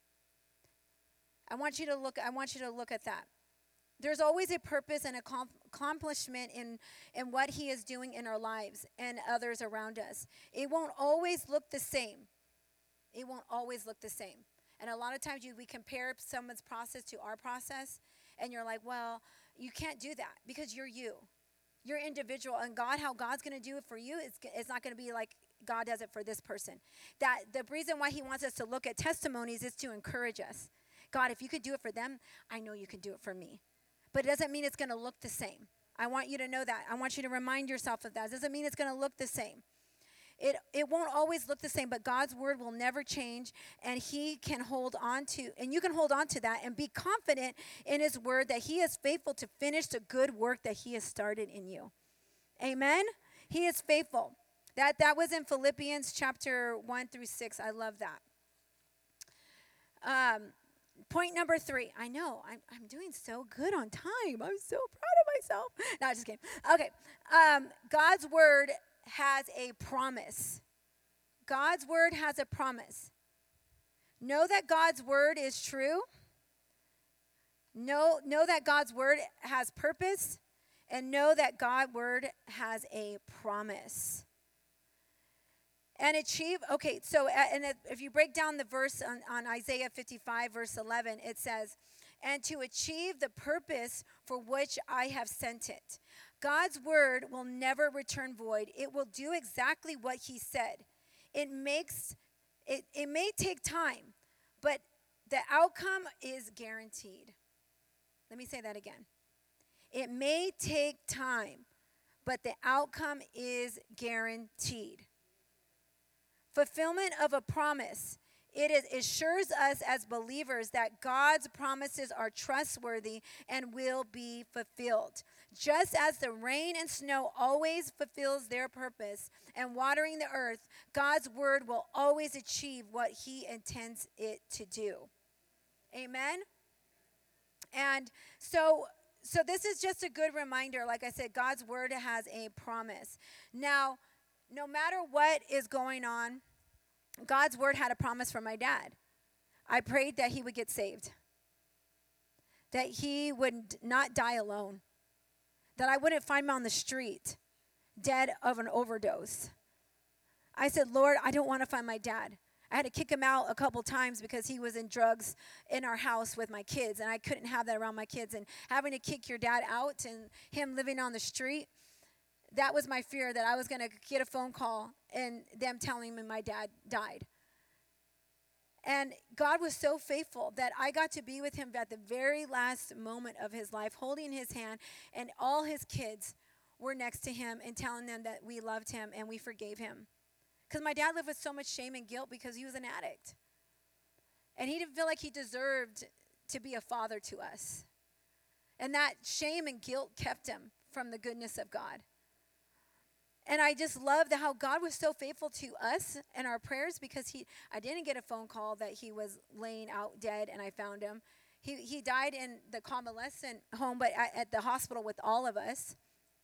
I want you to look, I want you to look at that. There's always a purpose and accomplishment in, in what he is doing in our lives and others around us. It won't always look the same. It won't always look the same. And a lot of times you, we compare someone's process to our process, and you're like, well, you can't do that because you're you. You're individual, and God, how God's going to do it for you, it's, it's not going to be like God does it for this person. That the reason why he wants us to look at testimonies is to encourage us. God, if you could do it for them, I know you can do it for me. But it doesn't mean it's going to look the same. I want you to know that. I want you to remind yourself of that. It doesn't mean it's going to look the same. It it won't always look the same, but God's word will never change, and he can hold on to, and you can hold on to that and be confident in his word that he is faithful to finish the good work that he has started in you. Amen? He is faithful. That, that was in Philippians chapter one through six. I love that. Um. Point number three. I know, I'm, I'm doing so good on time. I'm so proud of myself. No, just kidding. Okay. Um, God's word has a promise. God's word has a promise. Know that God's word is true. Know, know that God's word has purpose. And know that God's word has a promise. And achieve, okay, so uh, and if you break down the verse on, on Isaiah fifty-five, verse eleven, it says, and to achieve the purpose for which I have sent it. God's word will never return void. It will do exactly what he said. It makes, it, it may take time, but the outcome is guaranteed. Let me say that again. It may take time, but the outcome is guaranteed. Fulfillment of a promise. It is, assures us as believers that God's promises are trustworthy and will be fulfilled. Just as the rain and snow always fulfills their purpose and watering the earth, God's word will always achieve what he intends it to do. Amen? And so, so this is just a good reminder. Like I said, God's word has a promise. Now, no matter what is going on, God's word had a promise for my dad. I prayed that he would get saved, that he would not die alone, that I wouldn't find him on the street dead of an overdose. I said, Lord, I don't want to find my dad. I had to kick him out a couple times because he was in drugs in our house with my kids, and I couldn't have that around my kids. And having to kick your dad out and him living on the street, that was my fear, that I was going to get a phone call and them telling me my dad died. And God was so faithful that I got to be with him at the very last moment of his life, holding his hand, and all his kids were next to him and telling them that we loved him and we forgave him. Because my dad lived with so much shame and guilt because he was an addict. And he didn't feel like he deserved to be a father to us. And that shame and guilt kept him from the goodness of God. And I just love that how God was so faithful to us and our prayers, because he, I didn't get a phone call that he was laying out dead and I found him. He he died in the convalescent home, but at, at the hospital with all of us.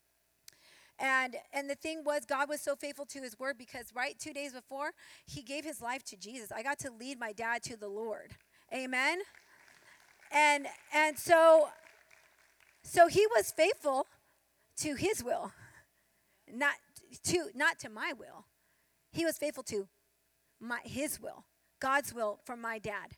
And and the thing was, God was so faithful to his word, because right two days before, he gave his life to Jesus. I got to lead my dad to the Lord. Amen? And and so, so he was faithful to his will, not to not to my will. He was faithful to my his will, God's will for my dad.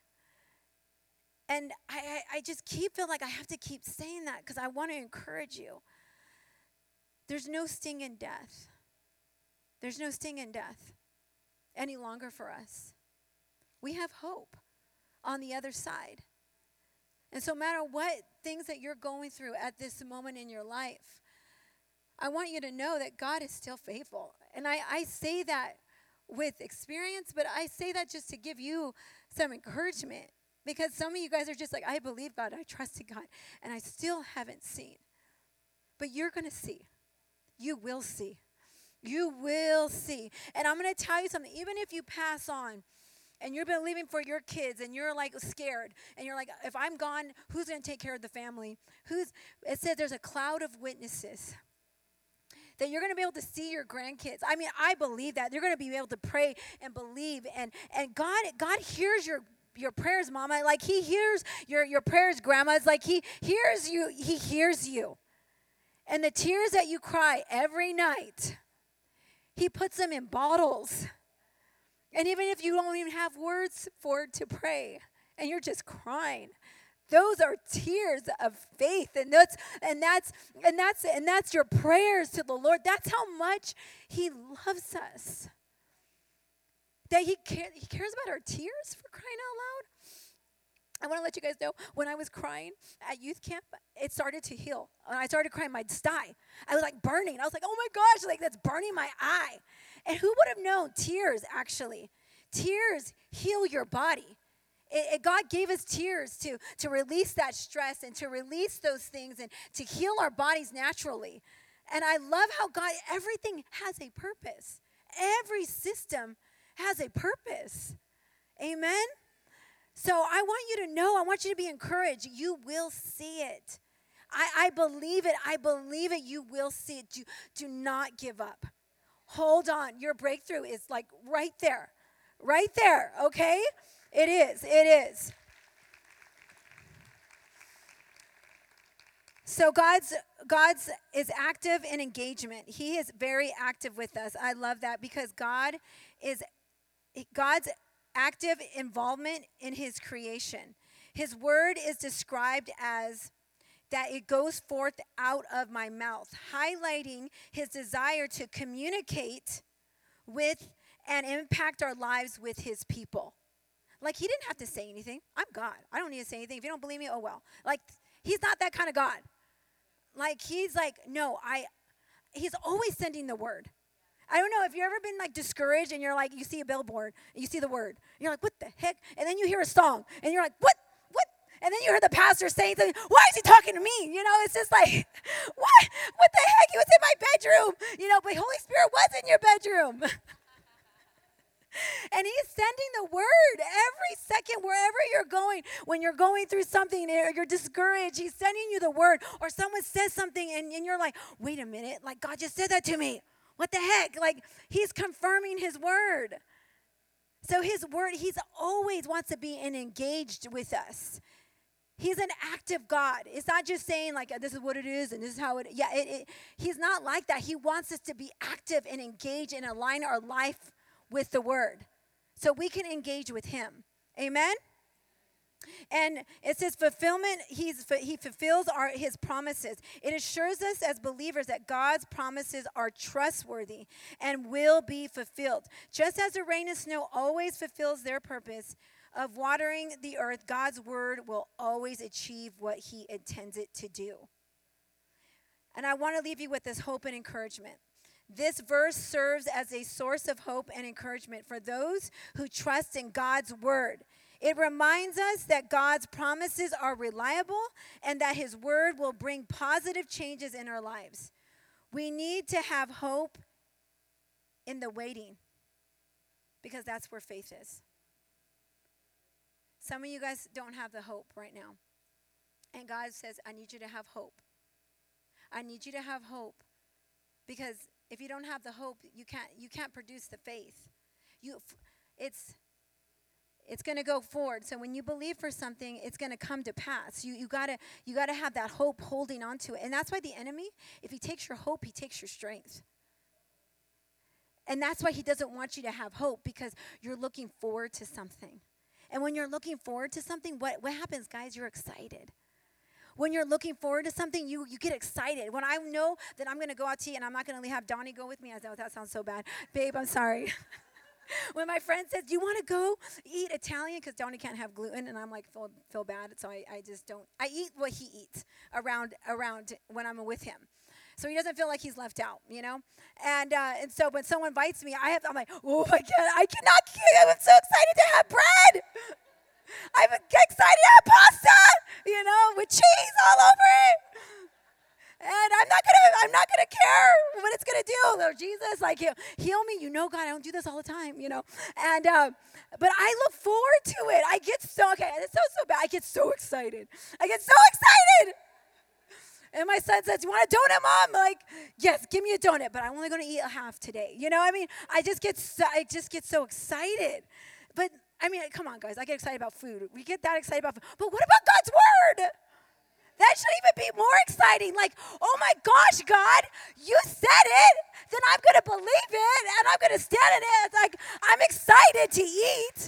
And I, I, I just keep feeling like I have to keep saying that because I want to encourage you. There's no sting in death. There's no sting in death any longer for us. We have hope on the other side. And so no matter what things that you're going through at this moment in your life, I want you to know that God is still faithful. And I, I say that with experience, but I say that just to give you some encouragement. Because some of you guys are just like, I believe God, I trusted God, and I still haven't seen. But you're going to see. You will see. You will see. And I'm going to tell you something. Even if you pass on and you're believing for your kids and you're like scared and you're like, if I'm gone, who's going to take care of the family? Who's? It says there's a cloud of witnesses that you're going to be able to see your grandkids. I mean, I believe that. You're going to be able to pray and believe. And, and God, God hears your your prayers, Mama. Like he hears your, your prayers, Grandma. It's like he hears you. He hears you. And the tears that you cry every night, he puts them in bottles. And even if you don't even have words for it to pray, and you're just crying, those are tears of faith. And that's and that's and that's and that's your prayers to the Lord. That's how much he loves us. That he cares, he cares about our tears, for crying out loud. I want to let you guys know, when I was crying at youth camp, it started to heal. When I started crying, my sty, I was like burning. I was like, oh my gosh, like that's burning my eye. And who would have known? Tears, actually. Tears heal your body. It, it, God gave us tears to, to release that stress and to release those things and to heal our bodies naturally. And I love how God, everything has a purpose. Every system has a purpose. Amen? So I want you to know, I want you to be encouraged. You will see it. I, I believe it. I believe it. You will see it. Do, do not give up. Hold on. Your breakthrough is like right there. Right there, okay? It is. It is. So God's God's is active in engagement. He is very active with us. I love that because God is God's active involvement in his creation. His word is described as that it goes forth out of my mouth, highlighting his desire to communicate with and impact our lives with his people. Like he didn't have to say anything. I'm God. I don't need to say anything. If you don't believe me, oh well. Like he's not that kind of God. Like he's like, no, I he's always sending the word. I don't know if you've ever been like discouraged and you're like, you see a billboard, and you see the word. And you're like, what the heck? And then you hear a song and you're like, what? What? And then you hear the pastor saying something. Why is he talking to me? You know, it's just like, what? What the heck? He was in my bedroom. You know, but Holy Spirit was in your bedroom. And he's sending the word every second, wherever you're going. When you're going through something or you're discouraged, he's sending you the word. Or someone says something and, and you're like, wait a minute, like God just said that to me. What the heck? Like, he's confirming his word. So his word, he's always wants to be engaged with us. He's an active God. It's not just saying, like, this is what it is and this is how it, yeah, it, it, he's not like that. He wants us to be active and engage and align our life with the word so we can engage with him. Amen? And it says fulfillment, he's, he fulfills our, his promises. It assures us as believers that God's promises are trustworthy and will be fulfilled. Just as the rain and snow always fulfills their purpose of watering the earth, God's word will always achieve what he intends it to do. And I want to leave you with this hope and encouragement. This verse serves as a source of hope and encouragement for those who trust in God's word. It reminds us that God's promises are reliable and that his word will bring positive changes in our lives. We need to have hope in the waiting because that's where faith is. Some of you guys don't have the hope right now. And God says, I need you to have hope. I need you to have hope because if you don't have the hope, you can't you can't produce the faith. You it's It's going to go forward. So when you believe for something, it's going to come to pass. You you got to you got to have that hope holding on to it. And that's why the enemy, if he takes your hope, he takes your strength. And that's why he doesn't want you to have hope because you're looking forward to something. And when you're looking forward to something, what, what happens, guys? You're excited. When you're looking forward to something, you, you get excited. When I know that I'm going to go out to eat and I'm not going to have Donnie go with me, I know that sounds so bad. Babe, I'm sorry. When my friend says, do you want to go eat Italian? Because Donnie can't have gluten, and I'm like, feel, feel bad, so I, I just don't. I eat what he eats around around when I'm with him. So he doesn't feel like he's left out, you know? And uh, and so when someone invites me, I have, I'm like, oh, my God, I cannot, I'm so excited to have bread. I'm excited to have pasta, you know, with cheese all over it. And I'm not gonna, I'm not gonna care what it's gonna do. Lord Jesus, like heal, heal me. You know, God, I don't do this all the time, you know. And um, but I look forward to it. I get so okay. It sounds so bad. I get so excited. I get so excited. And my son says, "You want a donut, Mom?" I'm like, yes, give me a donut, but I'm only gonna eat a half today. You know, I mean, I just get, so, I just get so excited. But I mean, come on, guys. I get excited about food. We get that excited about food. But what about God's word? That should even be more exciting. Like, oh my gosh, God, you said it, then I'm going to believe it, and I'm going to stand in it. It's like, I'm excited to eat.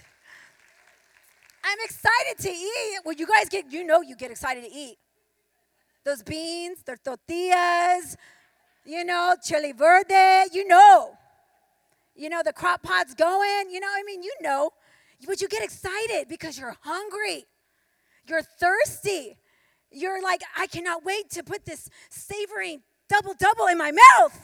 I'm excited to eat. Well, you guys get, you know you get excited to eat. Those beans, the tortillas, you know, chili verde, you know. You know, the crock pot's going, you know, I mean, you know. But you get excited because you're hungry. You're thirsty. You're like, I cannot wait to put this savory double-double in my mouth.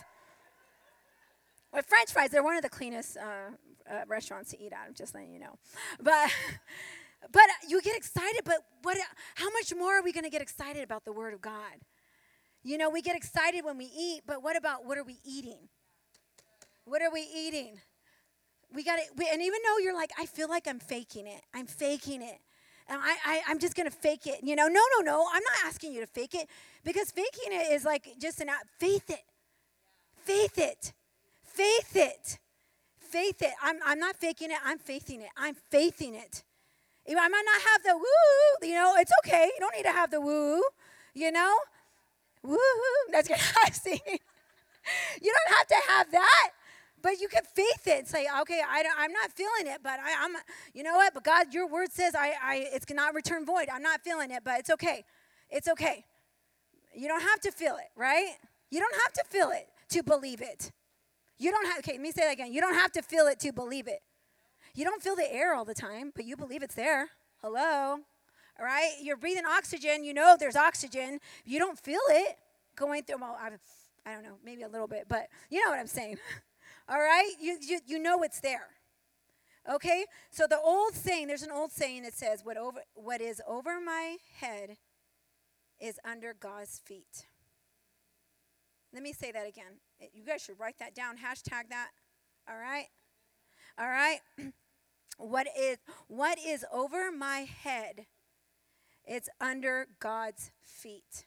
With French fries, they're one of the cleanest uh, uh, restaurants to eat at, I'm just letting you know. But but you get excited, but what? How much more are we going to get excited about the Word of God? You know, we get excited when we eat, but what about what are we eating? What are we eating? We got it, and even though you're like, I feel like I'm faking it. I'm faking it. And I, I, I'm just going to fake it. You know, no, no, no. I'm not asking you to fake it because faking it is like just an act. Faith it. Faith it. Faith it. Faith it. I'm, I'm not faking it. I'm faithing it. I'm faithing it. I might not have the woo, you know, it's okay. You don't need to have the woo, you know. Woo, that's good. I see. You don't have to have that. But you can faith it and say, okay, I I'm not feeling it, but I, I'm, you know what? But God, your word says I, I it's not return void. I'm not feeling it, but it's okay. It's okay. You don't have to feel it, right? You don't have to feel it to believe it. You don't have, okay, let me say that again. You don't have to feel it to believe it. You don't feel the air all the time, but you believe it's there. Hello? All right? You're breathing oxygen. You know there's oxygen. You don't feel it going through, well, I, I don't know, maybe a little bit, but you know what I'm saying. All right? You, you you know it's there. Okay? So the old saying, there's an old saying that says, what over what is over my head is under God's feet. Let me say that again. You guys should write that down. Hashtag that. All right? All right? What is what is over my head? It's under God's feet.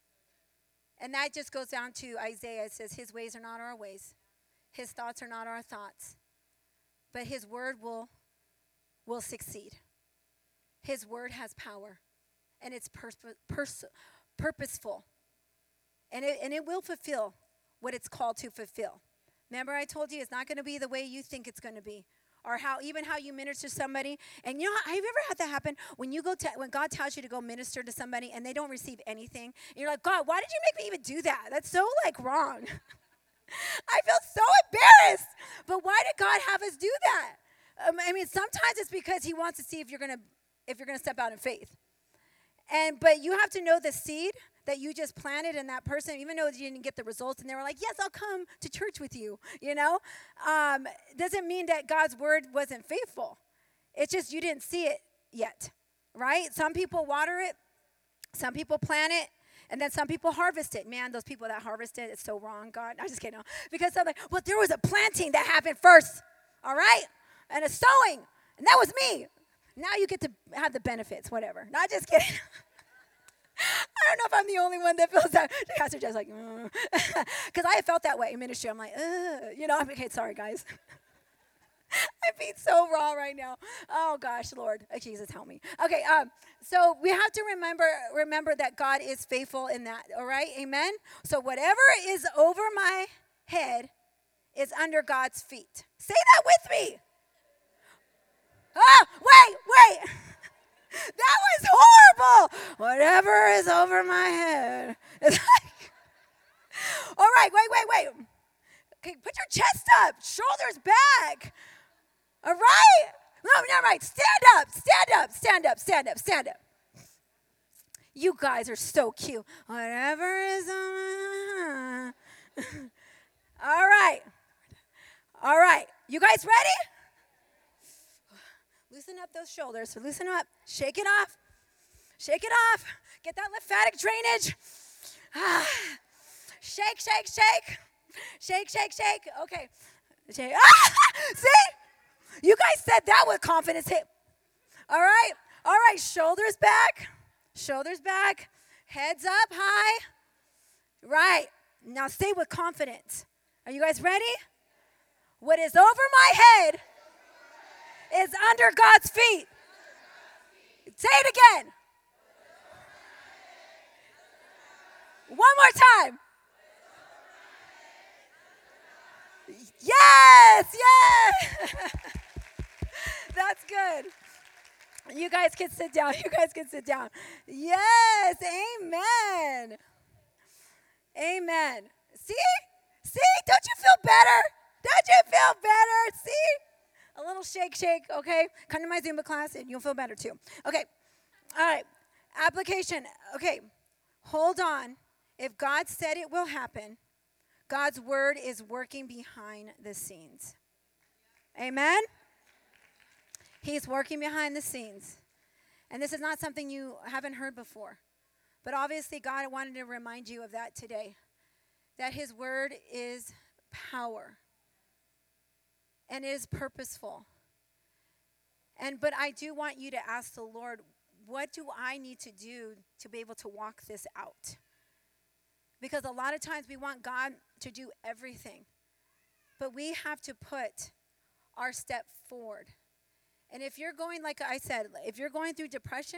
And that just goes down to Isaiah. It says, his ways are not our ways. His thoughts are not our thoughts, but his word will, will succeed. His word has power, and it's pers- pers- purposeful, and it, and it will fulfill what it's called to fulfill. Remember I told you it's not going to be the way you think it's going to be or how even how you minister to somebody. And you know, have you ever had that happen when you go to when God tells you to go minister to somebody and they don't receive anything? And you're like, God, why did you make me even do that? That's so like wrong. I feel so embarrassed. But why did God have us do that? Um, I mean, sometimes it's because He wants to see if you're gonna if you're gonna step out in faith. And but you have to know the seed that you just planted in that person, even though you didn't get the results, and they were like, yes, I'll come to church with you, you know? Um, doesn't mean that God's word wasn't faithful. It's just you didn't see it yet, right? Some people water it, some people plant it, and then some people harvest it. Man, those people that harvest it, it's so wrong, God. I'm just kidding. No. Because I'm like, well, there was a planting that happened first, all right? And a sowing, and that was me. Now you get to have the benefits, whatever. Not just kidding. I don't know if I'm the only one that feels that. Pastor Jeff's like, because I have felt that way in ministry. I'm like, ugh. You know, I'm okay, sorry, guys. I'm being so raw right now. Oh, gosh, Lord. Oh, Jesus, help me. Okay, um, so we have to remember remember that God is faithful in that, all right? Amen? So whatever is over my head is under God's feet. Say that with me. Ah, wait, wait. That was horrible. Whatever is over my head. It's like, all right, wait, wait, wait. Okay, put your chest up, shoulders back. All right? No, never mind. Stand up, stand up, stand up, stand up, stand up. You guys are so cute. Whatever is on my head. All right. All right. You guys ready? Loosen up those shoulders. Loosen up. Shake it off. Shake it off. Get that lymphatic drainage. Ah. Shake, shake, shake. Shake, shake, shake. Okay. Shake. Ah! See? You guys said that with confidence. Hit. All right. All right. Shoulders back. Shoulders back. Heads up high. Right. Now stay with confidence. Are you guys ready? What is over my head is under God's feet. Say it again. One more time. Yes, yes. That's good. You guys can sit down. You guys can sit down. Yes, amen. Amen. See? See? Don't you feel better? Don't you feel better? See? A little shake, shake, okay? Come to my Zumba class and you'll feel better too. Okay. All right. Application. Okay. Hold on. If God said it will happen, God's word is working behind the scenes. Amen? He's working behind the scenes. And this is not something you haven't heard before. But obviously, God wanted to remind you of that today. That his word is power. And is purposeful. And but I do want you to ask the Lord, what do I need to do to be able to walk this out? Because a lot of times we want God to do everything. But we have to put our step forward. And if you're going, like I said, if you're going through depression,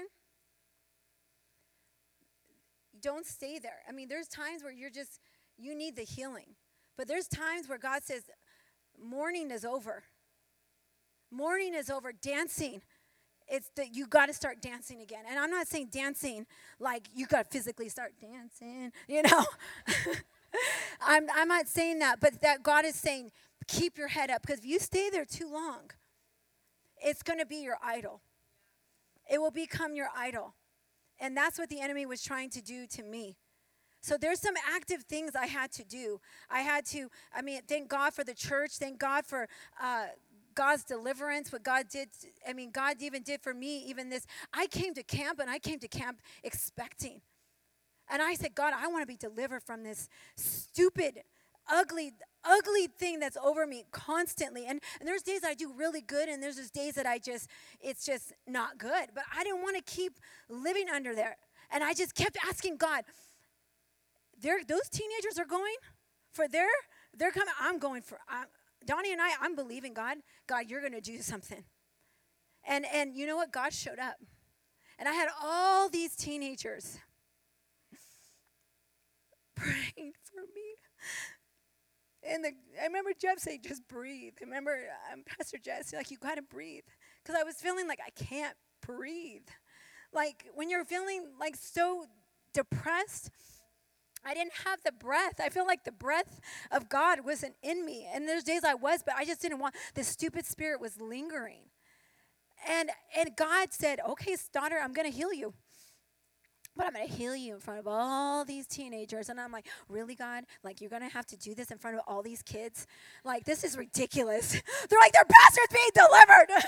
don't stay there. I mean, there's times where you're just, you need the healing. But there's times where God says, mourning is over. Mourning is over. Dancing. It's that you got to start dancing again. And I'm not saying dancing like you got to physically start dancing, you know. I'm, I'm not saying that, but that God is saying keep your head up. Because if you stay there too long, it's going to be your idol. It will become your idol. And that's what the enemy was trying to do to me. So there's some active things I had to do. I had to, I mean, thank God for the church. Thank God for uh, God's deliverance, what God did. I mean, God even did for me, even this. I came to camp, and I came to camp expecting. And I said, God, I want to be delivered from this stupid, ugly, ugly thing that's over me constantly. And, and there's days I do really good, and there's just days that I just, it's just not good. But I didn't want to keep living under there. And I just kept asking God, They're, those teenagers are going for their, they're coming, I'm going for, I'm, Donnie and I, I'm believing God, God, you're going to do something. And, and you know what? God showed up. And I had all these teenagers praying for me. and the, I remember Jeff saying, just breathe. I remember um, Pastor Jess, like, you got to breathe. Because I was feeling like I can't breathe. Like, when you're feeling, like, so depressed, I didn't have the breath. I feel like the breath of God wasn't in me. And there's days I was, but I just didn't want, this stupid spirit was lingering. And and God said, okay, daughter, I'm going to heal you. But I'm going to heal you in front of all these teenagers. And I'm like, really, God? Like, you're going to have to do this in front of all these kids? Like, this is ridiculous. They're like, their pastor's being delivered.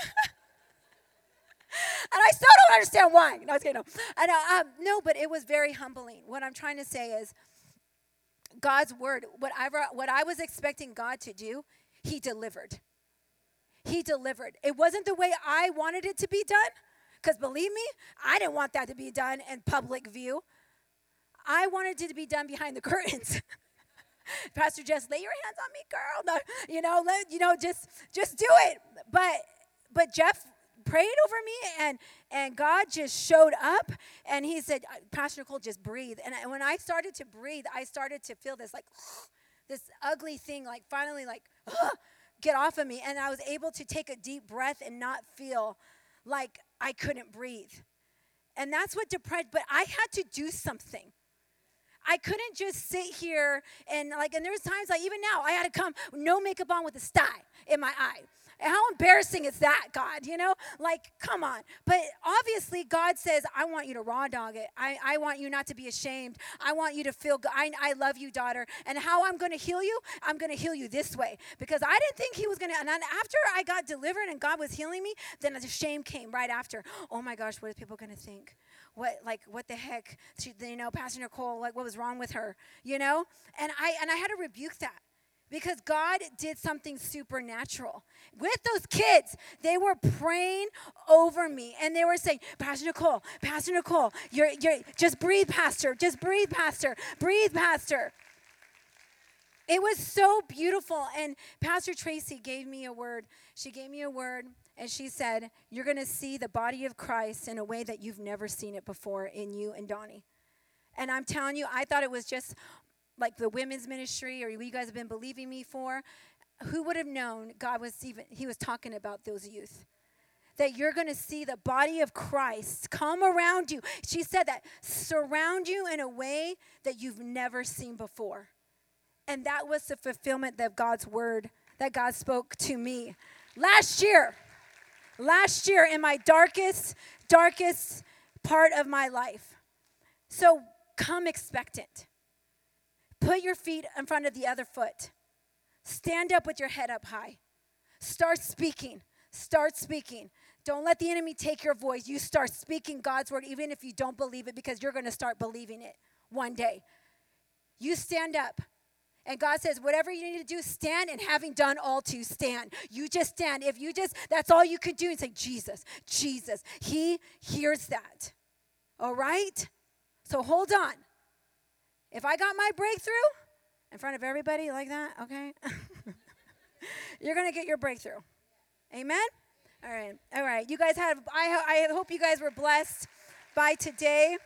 And I still don't understand why. No, I was kidding. No. And, uh, um, no, but it was very humbling. What I'm trying to say is God's word, whatever, what I was expecting God to do, he delivered. He delivered. It wasn't the way I wanted it to be done. Because believe me, I didn't want that to be done in public view. I wanted it to be done behind the curtains. Pastor Jess, lay your hands on me, girl. No, you know, let, you know, just just do it. But but Jeff prayed over me, and and God just showed up, and he said, Pastor Nicole, just breathe. And I, when I started to breathe, I started to feel this like this ugly thing, like finally like get off of me, and I was able to take a deep breath and not feel like I couldn't breathe. And that's what depression, but I had to do something. I couldn't just sit here and like, and there's times like even now I had to come no makeup on with a sty in my eye. And how embarrassing is that, God, you know? Like, come on. But obviously God says, I want you to raw dog it. I, I want you not to be ashamed. I want you to feel good. I, I love you, daughter. And how I'm going to heal you, I'm going to heal you this way. Because I didn't think he was going to, and then after I got delivered and God was healing me, then the shame came right after. Oh my gosh, what are people going to think? What, like, what the heck? She, you know, Pastor Nicole, like, what was wrong with her? You know? And I, and I had to rebuke that. Because God did something supernatural. With those kids, they were praying over me. And they were saying, Pastor Nicole, Pastor Nicole, you're, you're, just breathe, Pastor. Just breathe, Pastor. Breathe, Pastor. It was so beautiful. And Pastor Tracy gave me a word. She gave me a word. And she said, you're going to see the body of Christ in a way that you've never seen it before in you and Donnie. And I'm telling you, I thought it was just like the women's ministry or you guys have been believing me for. Who would have known God was even, he was talking about those youth. That you're going to see the body of Christ come around you. She said that, surround you in a way that you've never seen before. And that was the fulfillment of God's word that God spoke to me. Last year, last year in my darkest, darkest part of my life. So come expectant. Put your feet in front of the other foot. Stand up with your head up high. Start speaking. Start speaking. Don't let the enemy take your voice. You start speaking God's word, even if you don't believe it, because you're going to start believing it one day. You stand up. And God says, whatever you need to do, stand, and having done all to stand. You just stand. If you just, that's all you could do, and say, Jesus, Jesus. He hears that. All right? So hold on. If I got my breakthrough in front of everybody like that, okay? You're going to get your breakthrough. Amen? All right. All right. You guys have, I, I hope you guys were blessed by today.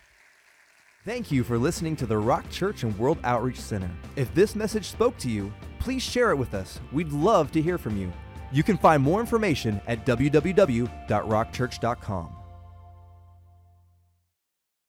Thank you for listening to the Rock Church and World Outreach Center. If this message spoke to you, please share it with us. We'd love to hear from you. You can find more information at w w w dot rock church dot com.